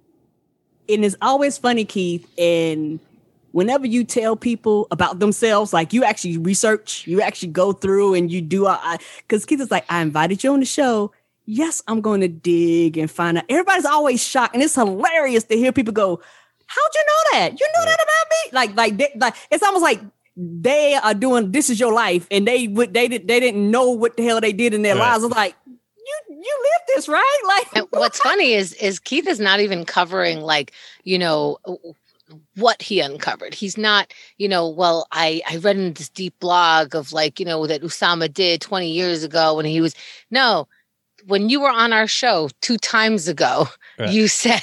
it is always funny, Keith, and whenever you tell people about themselves, like you actually research, you actually go through and you do, because Keith is like, I invited you on the show. Yes, I'm going to dig and find out. Everybody's always shocked. And it's hilarious to hear people go, how'd you know that? You know that about me? Like, like, they, like it's almost like they are doing, this is your life. And they would, they, did, they didn't know what the hell they did in their Right. lives. I was like, you, you lived this, right? Like, And what's funny is is Keith is not even covering like, you know, what he uncovered. He's not, you know, well, I, I read in this deep blog of like, you know, that Usama did twenty years ago when he was, no, when you were on our show two times ago, Right. you said,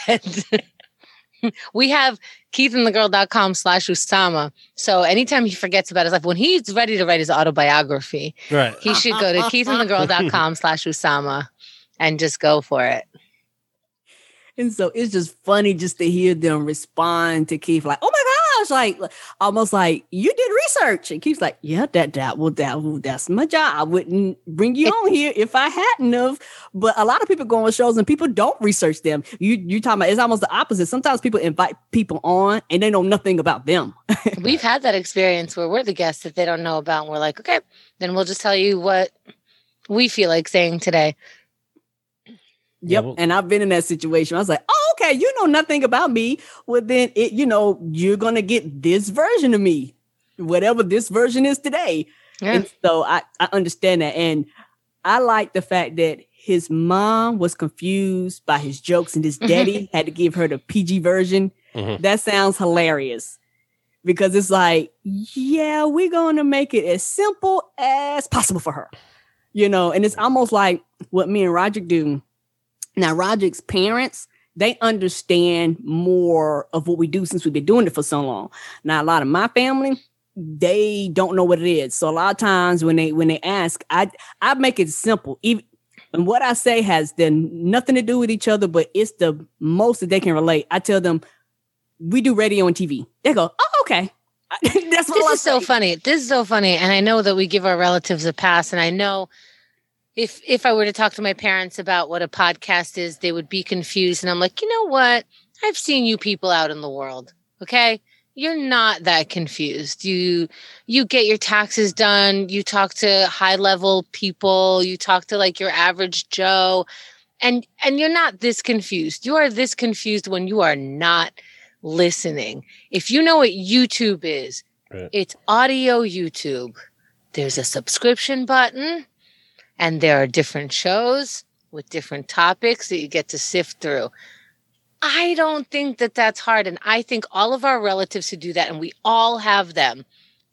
we have keithandthegirl.com slash Usama. So anytime he forgets about his life, when he's ready to write his autobiography, Right. he should go to keithandthegirl.com slash Usama and just go for it. And so it's just funny just to hear them respond to Keith like, oh my gosh, like almost like you did research. And Keith's like, yeah, that that well, that well, that's my job. I wouldn't bring you on here if I hadn't of. But a lot of people go on shows and people don't research them. You you talking about it's almost the opposite. Sometimes people invite people on and they know nothing about them. We've had that experience where we're the guests that they don't know about. And we're like, okay, then we'll just tell you what we feel like saying today. Yep. well- And I've been in that situation. I was like, oh, okay, you know nothing about me. Well, then it, you know, you're gonna get this version of me, whatever this version is today. Yeah. And so I, I understand that. And I like the fact that his mom was confused by his jokes and his daddy had to give her the P G version. Mhm. That sounds hilarious because it's like, yeah, we're going to make it as simple as possible for her, you know, and it's almost like what me and Roger do. Now, Roger's parents, they understand more of what we do since we've been doing it for so long. Now, a lot of my family, they don't know what it is. So a lot of times when they when they ask, I I make it simple. Even and what I say has then nothing to do with each other, but it's the most that they can relate. I tell them we do radio and T V. They go, oh, okay. That's what This I is so say. funny. This is so funny. And I know that we give our relatives a pass. And I know if if I were to talk to my parents about what a podcast is, they would be confused. And I'm like, you know what? I've seen you people out in the world. Okay. You're not that confused. You you get your taxes done. You talk to high level people. You talk to like your average Joe. And and you're not this confused. You are this confused when you are not listening. If you know what YouTube is, Right. it's audio YouTube. There's a subscription button, and there are different shows with different topics that you get to sift through. I don't think that that's hard. And I think all of our relatives who do that, and we all have them,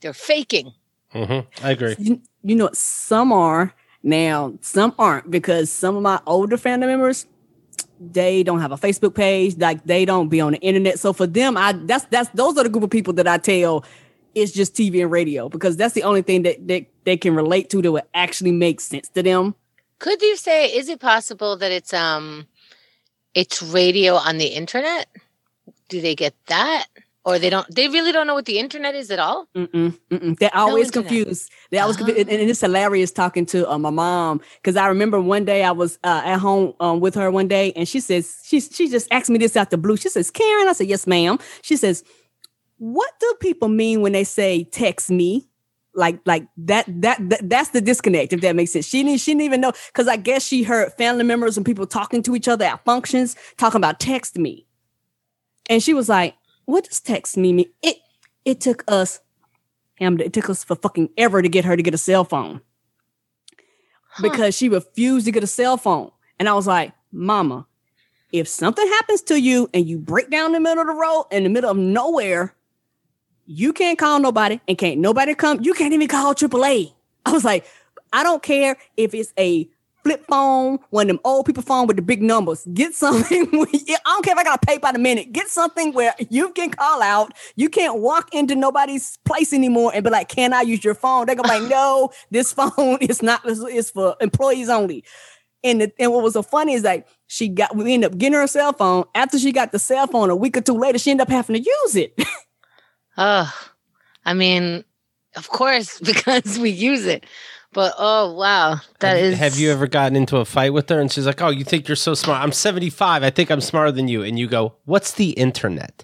they're faking. Mm-hmm. I agree. You, you know, some are now, some aren't, because some of my older family members, they don't have a Facebook page, like they don't be on the internet. So for them, I that's that's those are the group of people that I tell it's just T V and radio, because that's the only thing that, that they can relate to that would actually make sense to them. Could you say, is it possible that it's um it's radio on the internet? Do they get that? Or they don't, they really don't know what the internet is at all? Mm-mm, mm-mm. They're always no confused. They're always oh. confused. And, and it's hilarious talking to uh, my mom, because I remember one day I was uh, at home um, with her one day, and she says, she, she just asked me this out the blue. She says, Karen, I said, yes, ma'am. She says, what do people mean when they say text me? Like, like that, that, that, that's the disconnect, if that makes sense. She didn't, she didn't even know, because I guess she heard family members and people talking to each other at functions, talking about text me. And she was like, what does text me mean? It it took us, it took us for fucking ever to get her to get a cell phone, huh. because she refused to get a cell phone. And I was like, Mama, if something happens to you and you break down in the middle of the road, in the middle of nowhere, you can't call nobody and can't nobody come. You can't even call triple A. I was like, I don't care if it's a flip phone, one of them old people phone with the big numbers. Get something. I don't care if I got to pay by the minute. Get something where you can call out. You can't walk into nobody's place anymore and be like, can I use your phone? They're going to be like, no, this phone is not, it's for employees only. And, the, and what was so funny is like, she got, we ended up getting her a cell phone. After she got the cell phone, a week or two later, she ended up having to use it. Oh, I mean, of course, because we use it. But, oh, wow, that have, is... Have you ever gotten into a fight with her? And she's like, oh, you think you're so smart. I'm seventy-five. I think I'm smarter than you. And you go, what's the internet?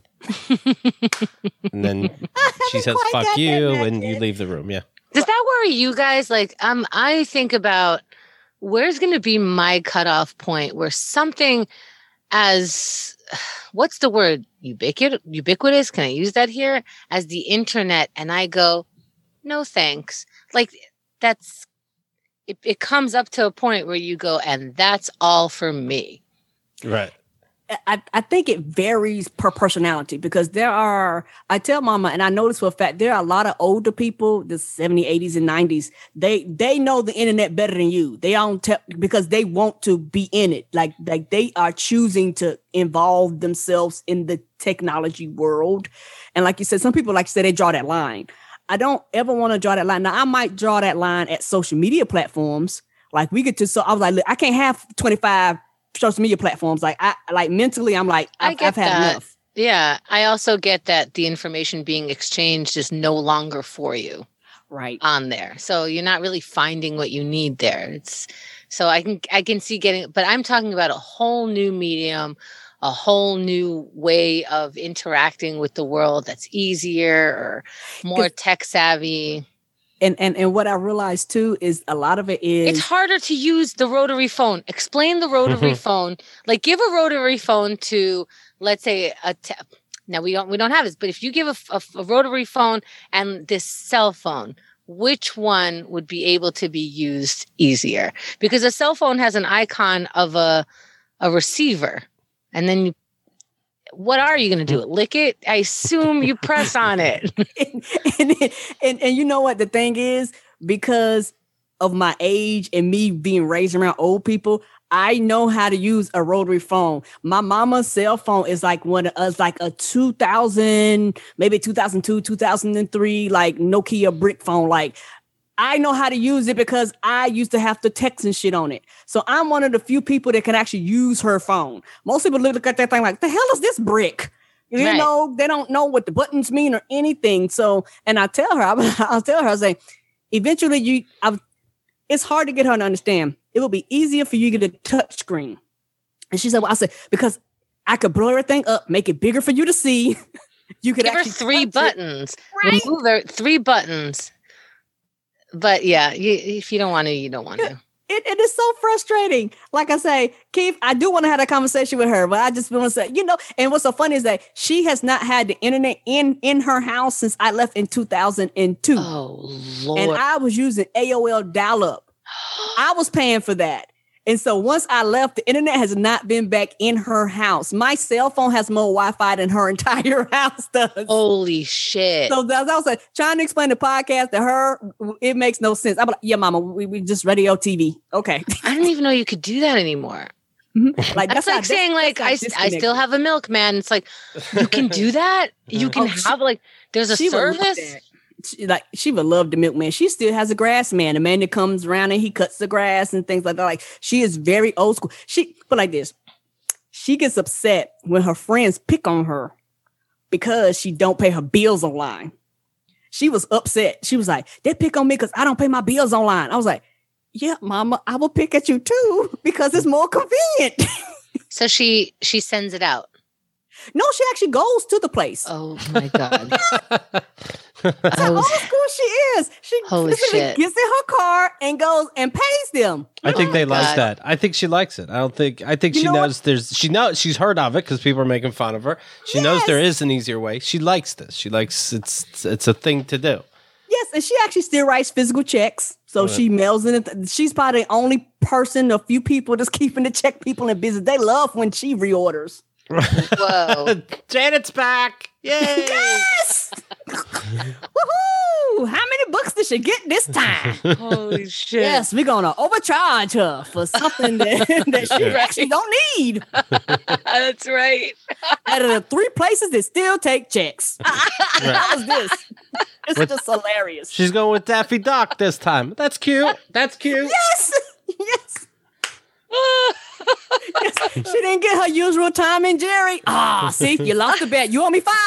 And then she says, fuck you, and you leave the room. Yeah. Does that worry you guys? Like, um, I think about where's going to be my cutoff point where something as... What's the word? Ubiquitous? Ubiquitous? Can I use that here? As the internet. And I go, no, thanks. Like... That's it, it comes up to a point where you go, and that's all for me. Right. I, I think it varies per personality, because there are, I tell Mama, and I notice for a fact, there are a lot of older people, the seventies, eighties, and nineties. They they know the internet better than you. They don't tell, because they want to be in it. Like, like they are choosing to involve themselves in the technology world. And like you said, some people, like you said, they draw that line. I don't ever want to draw that line. Now, I might draw that line at social media platforms. Like we get to, so I was like, look, I can't have twenty-five social media platforms. Like I, like mentally, I'm like, I've, I get I've had that. enough. Yeah. I also get that the information being exchanged is no longer for you. Right. On there. So you're not really finding what you need there. It's so I can, I can see getting, but I'm talking about a whole new medium, a whole new way of interacting with the world that's easier or more tech savvy. And, and and what I realized too is a lot of it is it's harder to use the rotary phone. Explain the rotary phone. Like give a rotary phone to, let's say a te- now we don't we don't have this, but if you give a, a, a rotary phone and this cell phone, which one would be able to be used easier? Because a cell phone has an icon of a a receiver. And then you, what are you going to do? Lick it? I assume you press on it. and, and, and, and you know what the thing is? Because of my age and me being raised around old people, I know how to use a rotary phone. My mama's cell phone is like one of us, like a two thousand, maybe two thousand two, two thousand three, like Nokia brick phone. Like I know how to use it because I used to have to text and shit on it. So I'm one of the few people that can actually use her phone. Most people look at that thing like, the hell is this brick? You right. know, they don't know what the buttons mean or anything. So, and I tell her, I'll tell her, I say, eventually you, I, it's hard to get her to understand. It will be easier for you to get a touch screen. And she said, well, I said, because I could blow everything up, make it bigger for you to see. You could give her actually three buttons, right? remove her three buttons. But yeah, you, if you don't want to, you don't want to. It, it is so frustrating. Like I say, Keith, I do want to have a conversation with her, but I just want to say, you know, and what's so funny is that she has not had the internet in, in her house since I left in two thousand two. Oh, Lord. And I was using A O L dial-up. I was paying for that. And so once I left, the internet has not been back in her house. My cell phone has more Wi-Fi than her entire house does. Holy shit. So that's I was like trying to explain the podcast to her. It makes no sense. I'm like, yeah, mama, we, we just radio T V. Okay. I didn't even know you could do that anymore. Mm-hmm. Like that's, that's like how, saying that's, like that's I, I still have a milkman. It's like you can do that. You can oh, have she, like there's a service. She, like she would love the milkman. She still has a grass man, a man that comes around and he cuts the grass and things like that. Like she is very old school. She but like this, she gets upset when her friends pick on her because she don't pay her bills online. She was upset. She was like, they pick on me because I don't pay my bills online. I was like, yeah, mama, I will pick at you too because it's more convenient. So she she sends it out. No, she actually goes to the place. Oh my god. That's how old school she is. She Holy shit. gets in her car and goes and pays them. I think oh they like God. that. I think she likes it. I don't think. I think you she knows what? there's. She knows she's heard of it because people are making fun of her. She yes. knows there is an easier way. She likes this. She likes it's. It's a thing to do. Yes, and she actually still writes physical checks. So Right. she mails it. She's probably the only person, a few people that's keeping the check people in business. They love when she reorders. Whoa. Janet's back. Yay. Yes. Woohoo! How many books did she get this time? Holy shit. Yes, we're going to overcharge her for something that, that she actually don't need. That's right. Out of the three places that still take checks. How is this? It's With- just hilarious. She's going with Daffy Duck this time. That's cute. That's cute. Yes. Yes. Yes. She didn't get her usual time in Jerry. Ah, see, you lost the bet. You owe me five.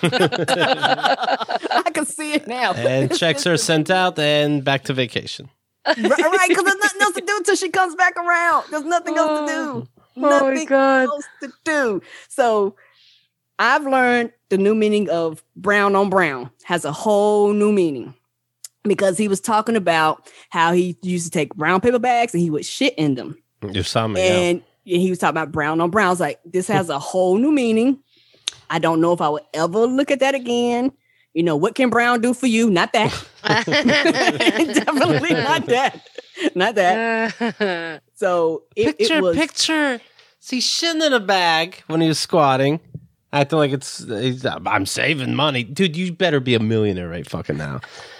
I can see it now. And checks are sent out and back to vacation. Right, because there's nothing else to do until she comes back around. There's nothing else to do. Oh Nothing my God. else to do. So I've learned the new meaning of brown on brown has a whole new meaning because he was talking about how he used to take brown paper bags and he would shit in them. You saw me. And yeah. he was talking about brown on brown. I was like, this has a whole new meaning. I don't know if I would ever look at that again. You know, what can brown do for you? Not that. Definitely not that. Not that. So it, picture, it was picture. See, shitting in a bag when he was squatting, acting like it's. He's, I'm saving money, dude. You better be a millionaire right fucking now.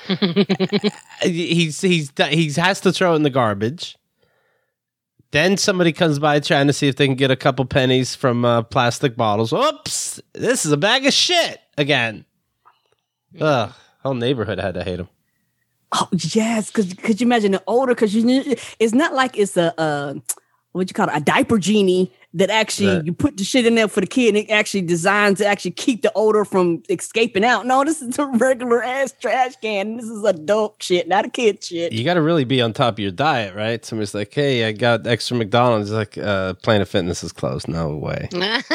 he's he's he has to throw it in the garbage. Then somebody comes by trying to see if they can get a couple pennies from uh, plastic bottles. Oops, this is a bag of shit again. Ugh, whole neighborhood had to hate him. Oh yes, because could you imagine the older? Because you, it's not like it's a uh, what you call it, a diaper genie that actually Right. you put the shit in there for the kid and it actually designed to actually keep the odor from escaping out. No, this is a regular ass trash can. This is adult shit, not a kid shit. You got to really be on top of your diet, right? Somebody's like, "Hey, I got extra McDonald's." Like, uh, Planet Fitness is closed. No way.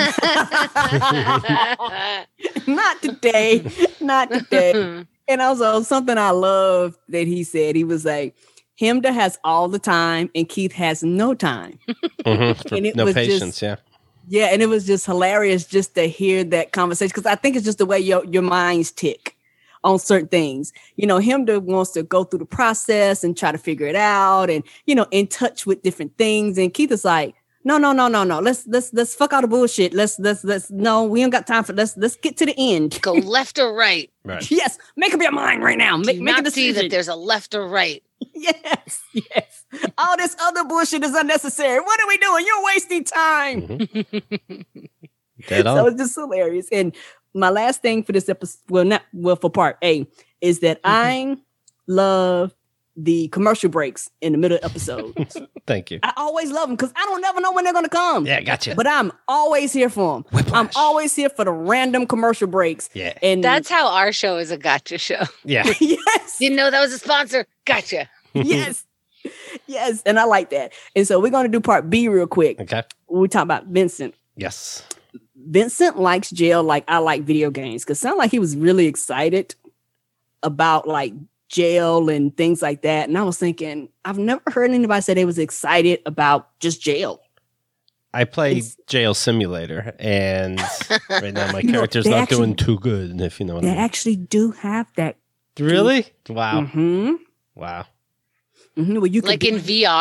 Not today, not today. And also something I love that he said. He was like, Hemda has all the time and Keith has no time. Mm-hmm. And it No was patience, just- yeah. Yeah, and it was just hilarious just to hear that conversation because I think it's just the way your, your minds tick on certain things. You know, Hemda wants to go through the process and try to figure it out and, you know, in touch with different things. And Keith is like, no, no, no, no, no. Let's let's let's fuck all the bullshit. Let's let's let's no, we ain't got time for let's let's get to the end. Go left or right. Right. Yes, make up your mind right now. Do Make you make a not see decision. that there's a left or right. Yes, yes. All this other bullshit is unnecessary. What are we doing? You're wasting time. Mm-hmm. Dead So on. it's just hilarious. And my last thing for this episode, well, not well for part A, is that I love the commercial breaks in the middle of episodes. Thank you. I always love them because I don't never know when they're going to come. Yeah, gotcha. But I'm always here for them. Whiplash. I'm always here for the random commercial breaks. Yeah. And That's how our show is a gotcha show. Yeah. yes, Didn't know that was a sponsor. Gotcha. yes, yes. And I like that. And so we're going to do part B real quick. Okay. We talk about Vincent. Yes. Vincent likes jail like I like video games because it sounded like he was really excited about like jail and things like that. And I was thinking, I've never heard anybody say they was excited about just jail. I play It's- Jail Simulator, and right now my You know, character's they not actually- doing too good, if you know what They I mean. actually do have that. Really? Wow. Mm-hmm. Wow. Mm-hmm. Well, you can Like be- in V R,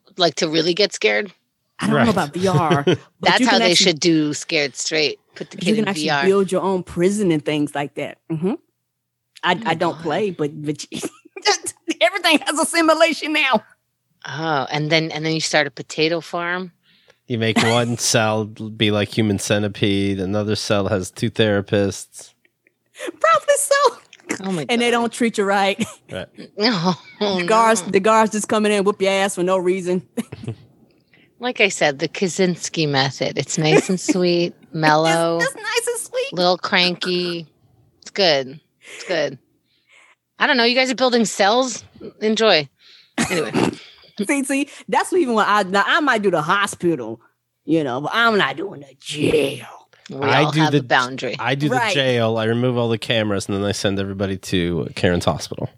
like to really get scared. I don't Right. know about V R. but That's you how can they actually- should do Scared Straight. Put the You kid can in actually V R. build your own prison and things like that. hmm I, my I don't God. play, but, but everything has a simulation now. Oh, and then and then you start a potato farm. You make one cell be like human centipede. Another cell has two therapists. Probably so. Oh my god! And they don't treat you right. Right. No, The guards, the guards just come in and whoop your ass for no reason. Like I said, the Kaczynski method. It's nice and sweet, mellow, That's nice and sweet. little cranky. It's good. It's good. I don't know. You guys are building cells. Enjoy. Anyway, See, see, that's even when I now I might do the hospital, you know, but I'm not doing the jail. we I all do have the- a boundary. I do Right. the jail. I remove all the cameras, and then I send everybody to Karen's hospital.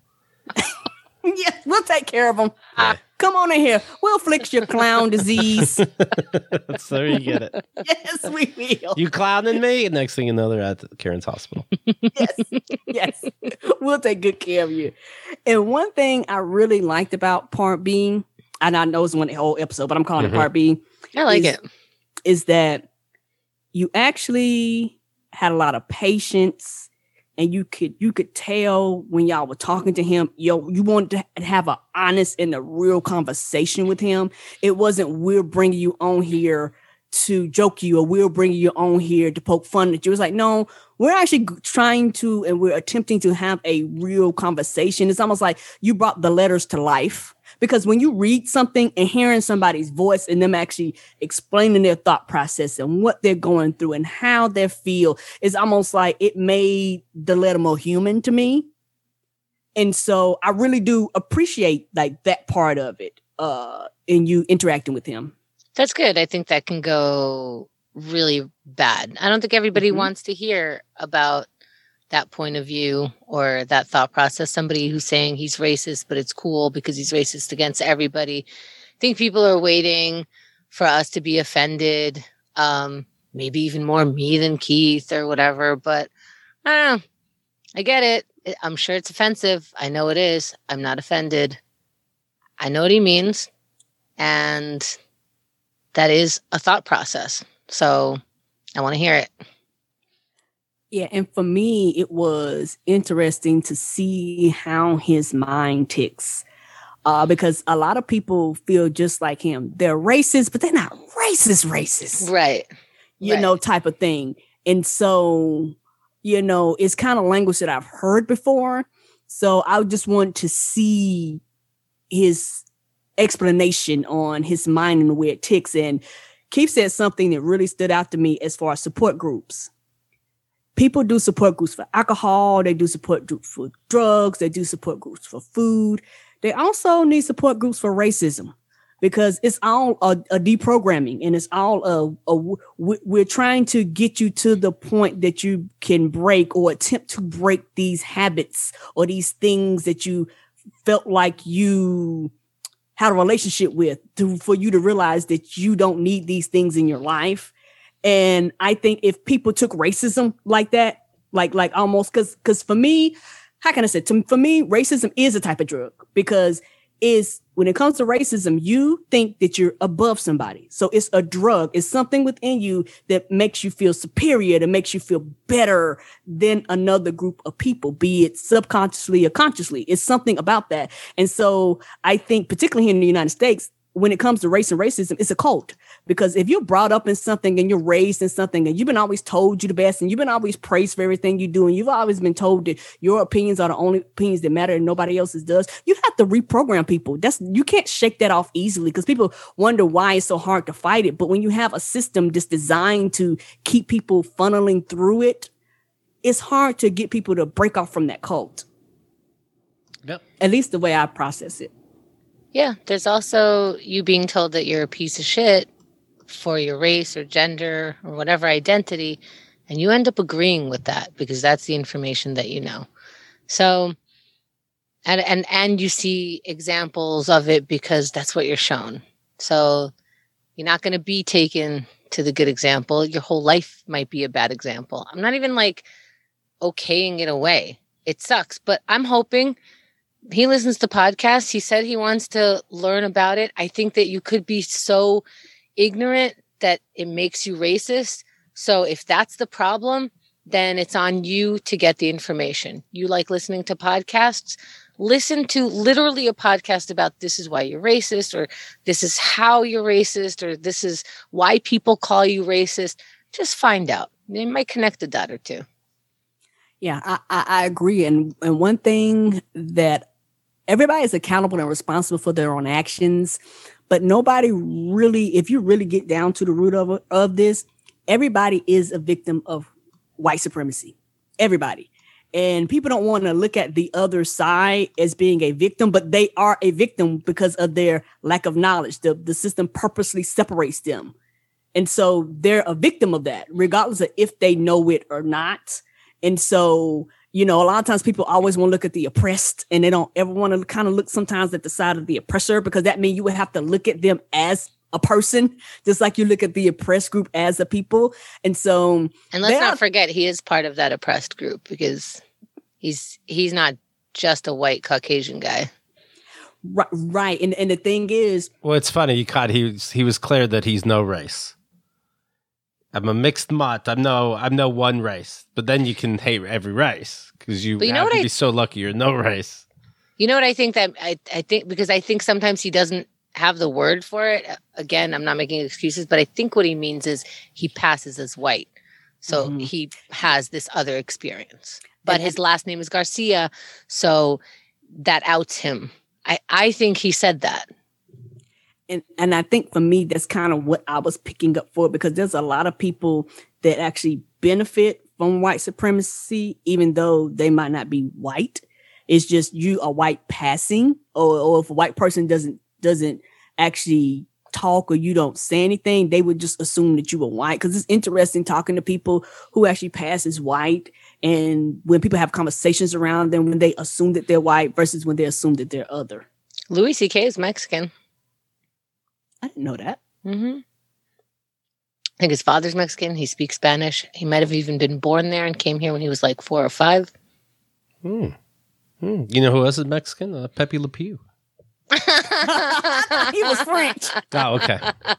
Yeah, we'll take care of them. Yeah. Come on in here. We'll fix your clown disease. So there you get it. Yes, we will. You clowning me? And next thing you know, they're at Karen's hospital. Yes, yes. We'll take good care of you. And one thing I really liked about Part B, and I know it's one whole episode, but I'm calling Mhm. it Part B, I like is- it. is that you actually had a lot of patience, and you could you could tell when y'all were talking to him, yo, you wanted to have an honest and a real conversation with him. It wasn't we're bringing you on here to joke you, or we're bringing you on here to poke fun at you. It was like, no, we're actually g- trying to, and we're attempting to have a real conversation. It's almost like you brought the letters to life. Because when you read something and hearing somebody's voice and them actually explaining their thought process and what they're going through and how they feel, it's almost like it made the letter more human to me. And so I really do appreciate like that part of it uh, in you interacting with him. That's good. I think that can go really bad. I don't think everybody Mhm. wants to hear about that point of view or that thought process. Somebody who's saying he's racist, but it's cool because he's racist against everybody. I think people are waiting for us to be offended. Um, maybe even more me than Keith or whatever. But I don't know. I get it. I- I'm sure it's offensive. I know it is. I'm not offended. I know what he means. And that is a thought process. So I want to hear it. Yeah, and for me, it was interesting to see how his mind ticks. Uh, because a lot of people feel just like him. They're racist, but they're not racist, racist. Right. You Right. know, type of thing. And so, you know, it's kind of language that I've heard before. So I just want to see his explanation on his mind and the way it ticks. And Keith said something that really stood out to me as far as support groups. People do support groups for alcohol. They do support groups for drugs. They do support groups for food. They also need support groups for racism, because it's all a, a deprogramming, and it's all a, a we- we're trying to get you to the point that you can break or attempt to break these habits or these things that you felt like you had a relationship with, to, for you to realize that you don't need these things in your life. And I think if people took racism like that, like like almost, because because for me, how can I say, to, for me, racism is a type of drug, because is when it comes to racism, you think that you're above somebody. So it's a drug. It's something within you that makes you feel superior, that makes you feel better than another group of people, be it subconsciously or consciously. It's something about that. And so I think, particularly here in the United States, when it comes to race and racism, it's a cult. Because if you're brought up in something and you're raised in something and you've been always told you the best and you've been always praised for everything you do and you've always been told that your opinions are the only opinions that matter and nobody else's does, you have to reprogram people. That's, you can't shake that off easily, because people wonder why it's so hard to fight it. But when you have a system that's designed to keep people funneling through it, it's hard to get people to break off from that cult. Yep. At least the way I process it. Yeah. There's also you being told that you're a piece of shit for your race or gender or whatever identity. And you end up agreeing with that because that's the information that you know. So, and, and, and you see examples of it because that's what you're shown. So you're not going to be taken to the good example. Your whole life might be a bad example. I'm not even like okaying it away. It sucks, but I'm hoping he listens to podcasts. He said he wants to learn about it. I think that you could be so ignorant that it makes you racist. So if that's the problem, then it's on you to get the information. You like listening to podcasts? Listen to literally a podcast about this is why you're racist, or this is how you're racist, or this is why people call you racist. Just find out. It might connect a dot or two. Yeah, I, I, I agree. And, and one thing that everybody is accountable and responsible for their own actions, but nobody really, if you really get down to the root of, of this, everybody is a victim of white supremacy. Everybody. And people don't want to look at the other side as being a victim, but they are a victim because of their lack of knowledge. The, the system purposely separates them. And so they're a victim of that, regardless of if they know it or not. And so, you know, a lot of times people always want to look at the oppressed, and they don't ever want to kind of look sometimes at the side of the oppressor, because that means you would have to look at them as a person, just like you look at the oppressed group as a people. And so, and let's not forget, he is part of that oppressed group, because he's he's not just a white Caucasian guy. Right, right. And and the thing is, well, it's funny. You caught he was, he was clear that he's no race. I'm a mixed mutt. I'm no I'm no one race. But then you can hate every race because you, you have know to I, be so lucky you're no race. You know what I think that I I think because I think sometimes he doesn't have the word for it. Again, I'm not making excuses, but I think what he means is he passes as white. So mm-hmm. he has this other experience. But and his last name is Garcia, so that outs him. I, I think he said that. And and I think for me, that's kind of what I was picking up for, because there's a lot of people that actually benefit from white supremacy, even though they might not be white. It's just you are white passing, or, or if a white person doesn't doesn't actually talk or you don't say anything, they would just assume that you were white. Because it's interesting talking to people who actually pass as white, and when people have conversations around them, when they assume that they're white versus when they assume that they're other. Louis C K is Mexican. I didn't know that. Mm-hmm. I think his father's Mexican. He speaks Spanish. He might have even been born there and came here when he was like four or five. Hmm. Hmm. You know who else is Mexican? Uh, Pepe Le Pew. He was French. Oh, okay.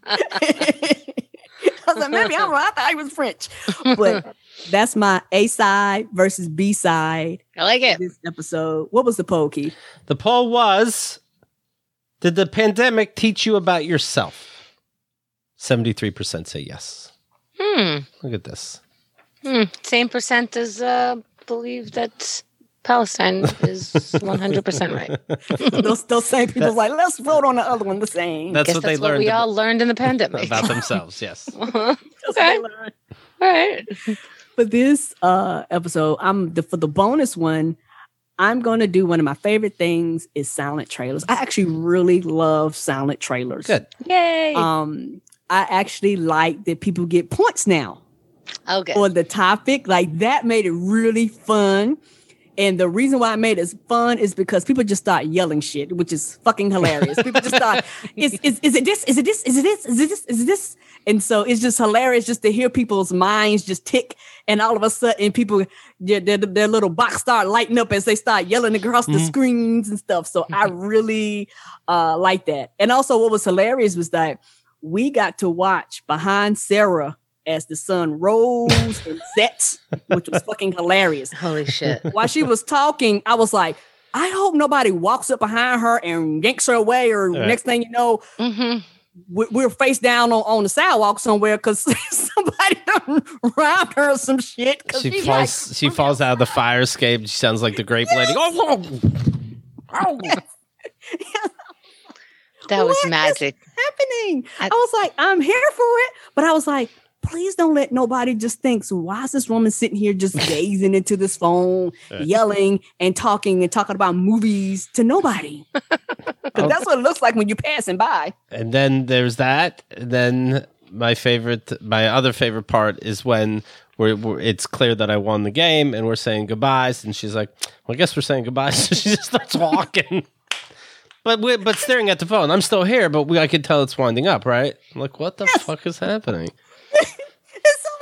I was like, maybe I'm right. I thought he was French. But that's my A side versus B side. I like it. This episode. What was the poll, Keith? The poll was, did the pandemic teach you about yourself? seventy-three percent say yes. Hmm. Look at this. Hmm. Same percent as uh, believe that Palestine is one hundred percent right. those, those same people that's, like, let's vote on the other one the same. That's Guess what that's they what learned. we about, all learned in the pandemic. About themselves, yes. Uh-huh. Okay. All right. For this uh, episode, I'm the, for the bonus one, I'm going to do one of my favorite things is silent trailers. I actually really love silent trailers. Good. Yay. Um, I actually like that people get points now. Okay. On the topic. Like, that made it really fun. And the reason why I made it fun is because people just start yelling shit, which is fucking hilarious. People just start, is, is, is it this? Is it this? Is it this? Is it this? Is it this? And so it's just hilarious just to hear people's minds just tick. And all of a sudden people, their, their, their little box start lighting up as they start yelling across mm-hmm. the screens and stuff. So I really uh, like that. And also what was hilarious was that we got to watch behind Sarah as the sun rose and sets, which was fucking hilarious. Holy shit. While she was talking, I was like, I hope nobody walks up behind her and yanks her away, or right. next thing you know, mm-hmm. we're face down on, on the sidewalk somewhere because somebody done robbed her or some shit. She falls like, she falls out of the fire escape. She sounds like the grape yes. lady. Oh, oh, oh. That was what magic. Happening. I, I was like, I'm here for it. But I was like, please don't let nobody just think, so why is this woman sitting here just gazing into this phone, yelling and talking and talking about movies to nobody? Because that's what it looks like when you're passing by. And then there's that. And then my favorite, my other favorite part is when we're, we're, it's clear that I won the game and we're saying goodbyes. And she's like, well, I guess we're saying goodbyes. So she just starts walking. But we, but staring at the phone. I'm still here, but we, I can tell it's winding up, right? I'm like, what the yes. fuck is happening? It's almost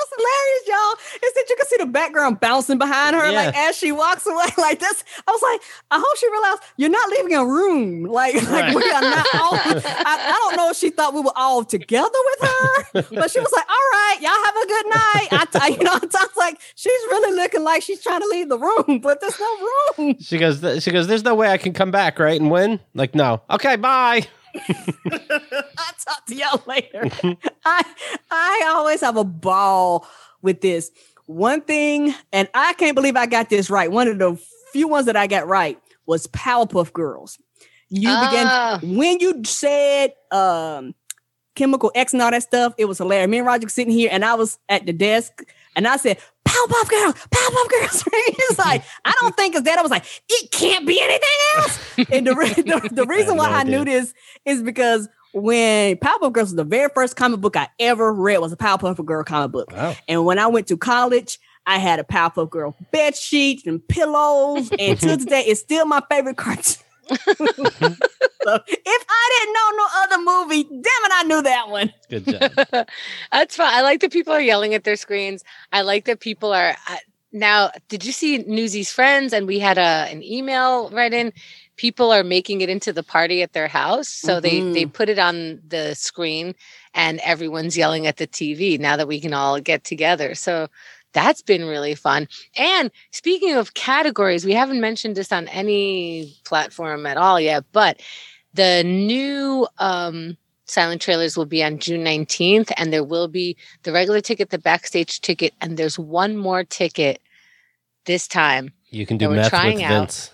hilarious, y'all. Is that you can see the background bouncing behind her, Yeah. like as she walks away, like this. I was like, I hope she realized you're not leaving a room. Like, like Right. we are not all. I, I don't know if she thought we were all together with her, but she was like, all right, y'all have a good night. I, I you know, I was like, she's really looking like she's trying to leave the room, but there's no room. She goes, she goes, there's no way I can come back, right, and win? Like, no. Okay, bye. I'll talk to y'all later. I I always have a ball with this. One thing, and I can't believe I got this right. One of the few ones that I got right was Powerpuff Girls. You Oh. began when you said um, Chemical X and all that stuff. It was hilarious. Me and Roger were sitting here, and I was at the desk, and I said, Powerpuff Girls, Powerpuff Girls. It's like, I don't think it's that. I was like, it can't be anything else. And the, re- the, the reason why no I knew idea. this is because when Powerpuff Girls was the very first comic book I ever read was a Powerpuff Girl comic book. Wow. And when I went to college, I had a Powerpuff Girl bed sheet and pillows. And to today, it's still my favorite cartoon. So if I didn't know no other movie, damn it, I knew that one. Good job. That's fun. I like that people are yelling at their screens. I like that people are uh, now. Did you see Newsy's friends? And we had a an email right in. People are making it into the party at their house, so Mhm. they they put it on the screen, and everyone's yelling at the T V now that we can all get together. So that's been really fun. And speaking of categories, we haven't mentioned this on any platform at all yet, but the new um, silent trailers will be on June nineteenth, and there will be the regular ticket, the backstage ticket, and there's one more ticket this time. You can do that we're meth trying with out. Vince.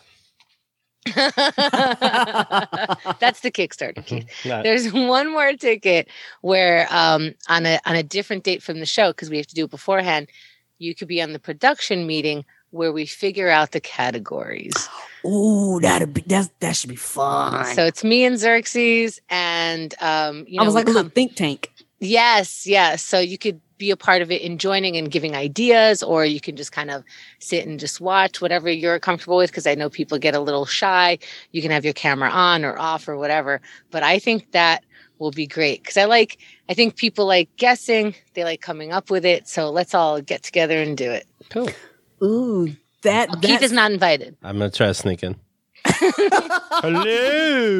That's the Kickstarter, Keith. Not- There's one more ticket where um, on a on a different date from the show, because we have to do it beforehand, you could be on the production meeting where we figure out the categories. Ooh, that'd be that's that should be fun. So it's me and Xerxes, and um, you know, I was like we a little come- think tank. Yes, yes. So you could be a part of it in joining and giving ideas, or you can just kind of sit and just watch whatever you're comfortable with. Because I know people get a little shy. You can have your camera on or off or whatever. But I think that will be great because I like, I think people like guessing. They like coming up with it. So let's all get together and do it. Cool. Ooh, that Keith that's is not invited. I'm going to try to sneak in. Hello.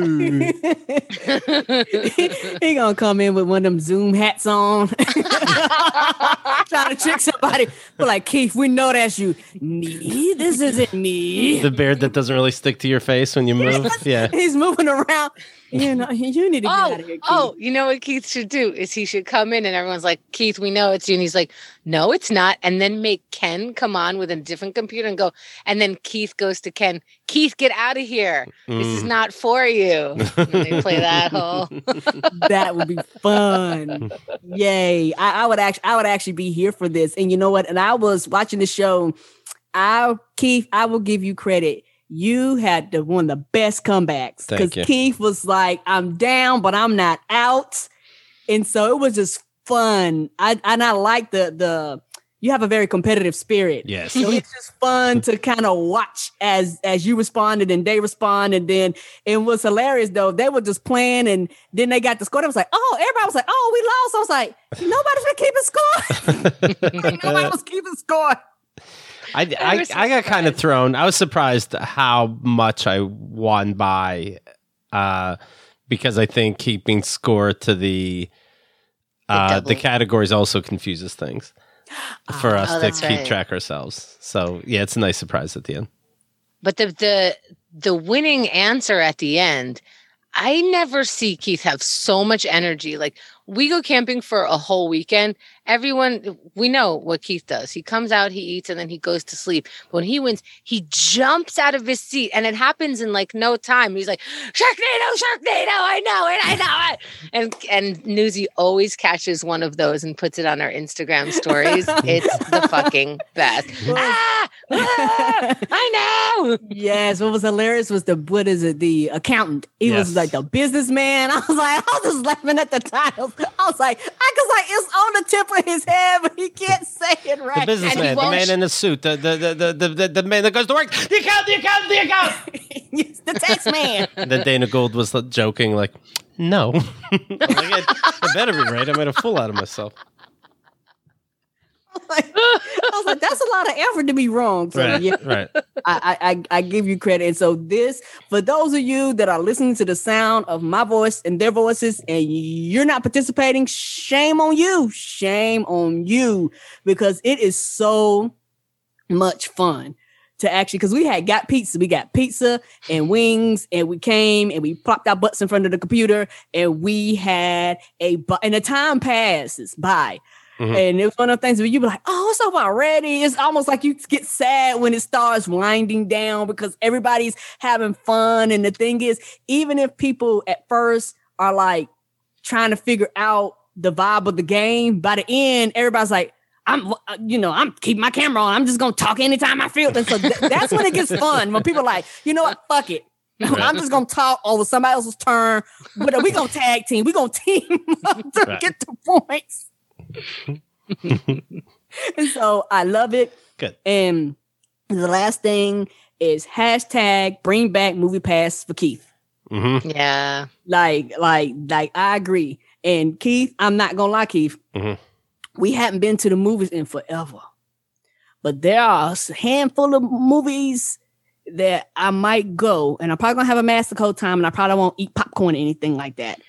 he gonna come in with one of them Zoom hats on, trying to trick somebody. But like, Keith, we know that's you. Me, this isn't me. The beard that doesn't really stick to your face when you move. Yeah. He's moving around. You know, you need to get out Oh, of here, Keith. oh, you know what Keith should do is he should come in and everyone's like, Keith, we know it's you. And he's like, no, it's not. And then make Ken come on with a different computer and go. And then Keith goes to Ken, Keith, get out of here. This is Mm. not for you. And they play that whole. That would be fun. Yay. I, I would actually I would actually be here for this. And you know what? And I was watching the show. I Keith, I will give you credit. You had the one of the best comebacks Thank because you. Keith was like, I'm down, but I'm not out. And so it was just fun. I and I like the the you have a very competitive spirit. Yes. So it's just fun to kind of watch as as you responded and they respond. And then it was hilarious though. They were just playing and then they got the score. I was like, oh, everybody was like, oh, we lost. I was like, nobody's been keeping score. Nobody was keeping score. I, I, so I got kind of thrown. I was surprised how much I won by uh, because I think keeping score to the uh, double. the categories also confuses things for us Oh, to that's keep right. track ourselves. So yeah, it's a nice surprise at the end. But the the the winning answer at the end, I never see Keith have so much energy. Like we go camping for a whole weekend. Everyone, we know what Keith does. He comes out, he eats, and then he goes to sleep. But when he wins, he jumps out of his seat, and it happens in like no time. He's like, Sharknado, Sharknado, I know it, I know it. And and Newsy always catches one of those and puts it on our Instagram stories. It's the fucking best. ah, ah, I know. Yes, what was hilarious was the what is it? The accountant. He Yes. was like the businessman. I was like, I was just laughing at the titles. I was like, I was like, it's on the tip of his head, but he can't say it The right. businessman, the won't man sh- in the suit, the the, the, the, the, the the man that goes to work, the account, the account, the account. Yes, the tax man. And then Dana Gould was like, joking, like, no. I'm like, it, it better be right. I made a fool out of myself. like, I was like, that's a lot of effort to be wrong. So Right, yeah, right. I, I I give you credit. And so this, for those of you that are listening to the sound of my voice and their voices, and you're not participating, shame on you. Shame on you, because it is so much fun to actually, because we had got pizza, we got pizza and wings, and we came and we plopped our butts in front of the computer, and we had a bu- and the time passes by. Mm-hmm. And it was one of the things where you be like, oh, it's over already. It's almost like you get sad when it starts winding down because everybody's having fun. And the thing is, even if people at first are like trying to figure out the vibe of the game, by the end, everybody's like, I'm, you know, I'm keeping my camera on. I'm just going to talk anytime I feel. And so th- that's when it gets fun. When people are like, you know what, fuck it. Right. I'm just going to talk over somebody else's turn. But we're going to tag team. We're going to team up to right. get the points. And so I love it. Good. And the last thing is hashtag bring back movie pass for Keith. Mm-hmm. Yeah. Like, like, like I agree. And Keith, I'm not going to lie, Keith. Mm-hmm. We haven't been to the movies in forever. But there are a handful of movies that I might go, and I'm probably going to have a MasterCard time, and I probably won't eat popcorn or anything like that.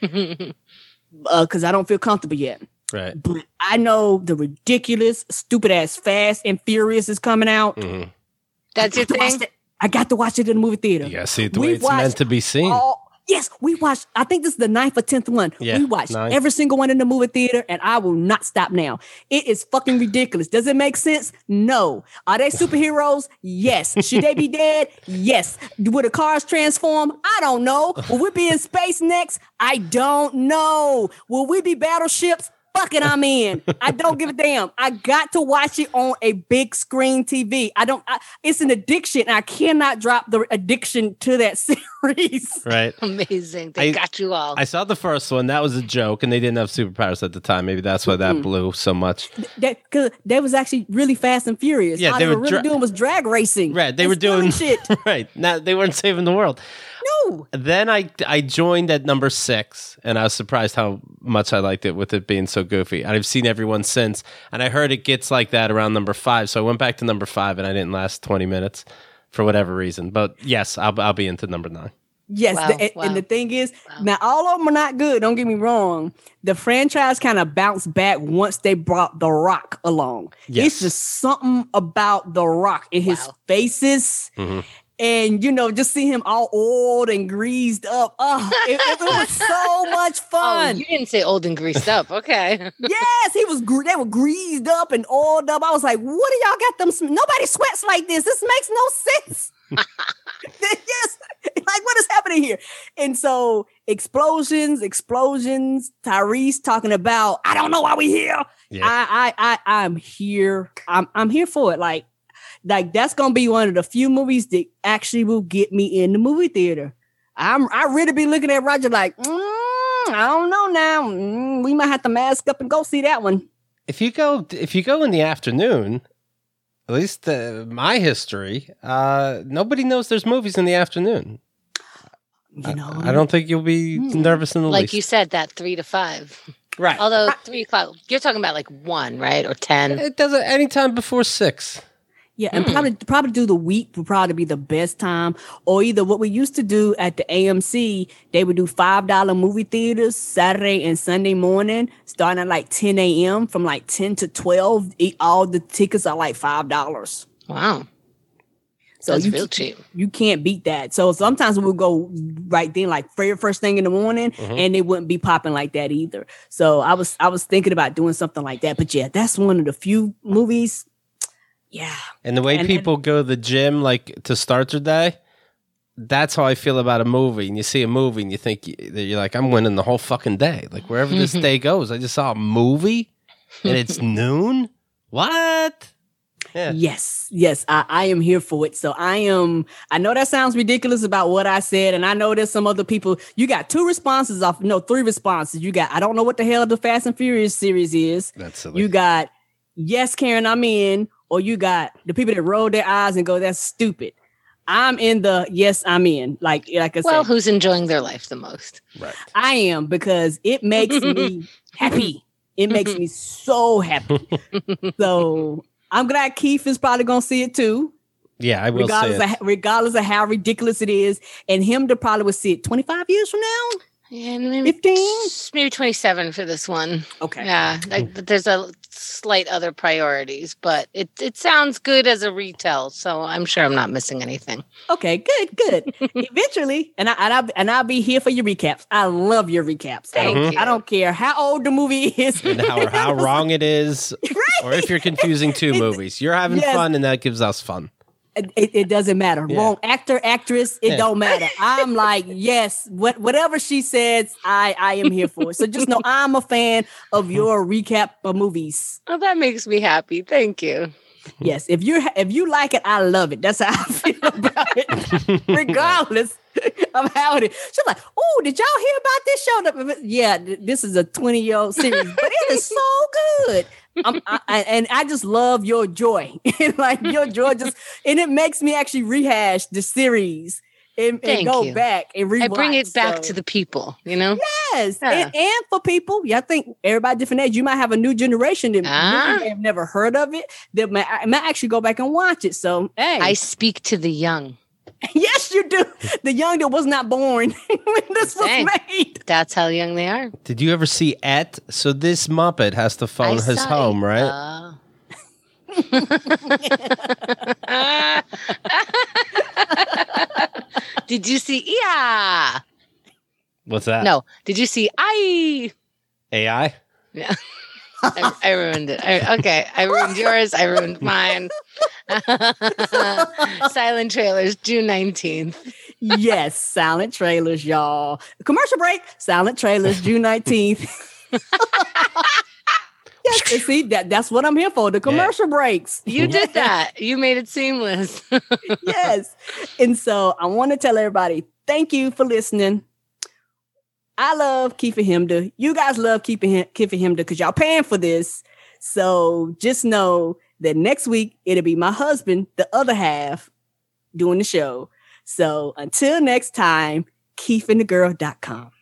Because uh, I don't feel comfortable yet. Right. But I know the ridiculous, stupid ass Fast and Furious is coming out. Mm-hmm. That's your thing? I got to watch it in the movie theater. Yeah, see it the way it's meant to be seen. All, yes, we watched, I think this is the ninth or tenth one. Yeah, we watched ninth. every single one in the movie theater, and I will not stop now. It is fucking ridiculous. Does it make sense? No. Are they superheroes? Yes. Should they be dead? Yes. Will the cars transform? I don't know. Will we be in space next? I don't know. Will we be battleships? Fuck it, I'm in. I don't give a damn. I got to watch it on a big screen T V. I don't, I, it's an addiction. I cannot drop the addiction to that series. Right. Amazing. They I, got you all. I saw the first one. That was a joke, and they didn't have superpowers at the time. Maybe that's why that mm-hmm. blew so much. That, cause that was actually really Fast and Furious. Yeah, all they, they were were really dra- doing was drag racing. Right. They were doing shit. Right. Now they weren't saving the world. No. Then I I joined at number six, and I was surprised how much I liked it with it being so goofy. And I've seen everyone since, and I heard it gets like that around number five. So I went back to number five, and I didn't last twenty minutes for whatever reason. But yes, I'll I'll be into number nine. Yes, wow, the, wow. and the thing is, wow. now all of them are not good. Don't get me wrong. The franchise kind of bounced back once they brought The Rock along. Yes. It's just something about The Rock and his wow. faces. Mm-hmm. And, you know, just see him all old and greased up. Oh, it, it, it was so much fun. Oh, you didn't say old and greased up. Okay. Yes, he was. They were greased up and oiled up. I was like, what do y'all got them? Nobody sweats like this. This makes no sense. Yes. Like, what is happening here? And so explosions, explosions, Tyrese talking about, I don't know why we here. Yeah. I, I, I, I'm here. I'm, I'm here for it. Like, Like that's gonna be one of the few movies that actually will get me in the movie theater. I'm I really be looking at Roger like, mm, I don't know now. Mm, we might have to mask up and go see that one. If you go, if you go in the afternoon, at least uh, my history, uh, nobody knows there's movies in the afternoon. You know, I, I don't think you'll be mm. nervous in the like least. you said, that three to five. Right. Although three o'clock, you're talking about like one, right, or ten. It doesn't anytime before six. Yeah, and mm. probably probably do the week would probably be the best time. Or either what we used to do at the A M C, they would do five dollar movie theaters Saturday and Sunday morning, starting at like ten a.m. from like ten to twelve. All the tickets are like five dollars. Wow. So that's you, real cheap. You can't beat that. So sometimes we'll go right then, like very first thing in the morning, mm-hmm. and it wouldn't be popping like that either. So I was I was thinking about doing something like that. But yeah, that's one of the few movies. Yeah. And the way and, people and, go to the gym, like to start their day, that's how I feel about a movie. And you see a movie and you think that you're like, I'm winning the whole fucking day. Like wherever this day goes, I just saw a movie and it's noon. What? Yeah. Yes. Yes. I, I am here for it. So I am, I know that sounds ridiculous about what I said. And I know there's some other people, you got two responses off, no, three responses. You got, I don't know what the hell the Fast and Furious series is. That's silly. You got, yes, Karen, I'm in. Or you got the people that roll their eyes and go, that's stupid. I'm in the, yes, I'm in. Like, like I said. Well, who's enjoying their life the most? Right. I am, because it makes me happy. It makes me so happy. So I'm glad Keith is probably going to see it too. Yeah, I will regardless see it. Of, regardless of how ridiculous it is. And him to probably will see it twenty-five years from now? Yeah, maybe fifteen? Maybe twenty-seven for this one. Okay. Yeah, like, there's a slight other priorities, but it it sounds good as a retell, so I'm sure I'm not missing anything. Okay, good, good. Eventually, and I and I and I'll be here for your recaps. I love your recaps. Thank I don't, you. I don't care how old the movie is, And how, how wrong it is, Right. or if you're confusing two movies. You're having Yes. fun, and that gives us fun. It, it doesn't matter. Yeah. Wrong actor, actress, it Yeah. don't matter. I'm like, yes, what whatever she says, I I am here for. So just know I'm a fan of your recap of movies. Oh, that makes me happy. Thank you. Yes, if you if you like it, I love it. That's how I feel about it, regardless of how it is. She's like, "Oh, did y'all hear about this show?" Yeah, th- this is a twenty year old series, but it is so good. Um, I, I, and I just love your joy, like your joy, just and it makes me actually rehash the series and, and Thank go you. back and rewatch. I bring it back so. to the people, you know? Yes, Yeah. and, and for people, yeah, I think everybody different age. You might have a new generation that Ah. maybe have never heard of it. That might, I might actually go back and watch it. So, hey, I speak to the young. yes, you do. The young that was not born when this was Dang. made. That's how young they are. Did you ever see Et? So this Muppet has to phone I his saw home, it. right? Uh. Did you see? Yeah. What's that? No. Did you see? I. A I? Yeah. I, I ruined it. I, okay. I ruined yours. I ruined mine. Silent Trailers, June nineteenth. Yes, silent trailers, y'all. Commercial break. Silent trailers, June nineteenth. Yes, and see that that's what I'm here for. The commercial breaks. You did that. You made it seamless. Yes. And so I want to tell everybody, thank you for listening. I love Kiefer Hemda. You guys love Kiefer Hemda because y'all paying for this. So just know that next week, it'll be my husband, the other half, doing the show. So until next time, keith and the girl dot com.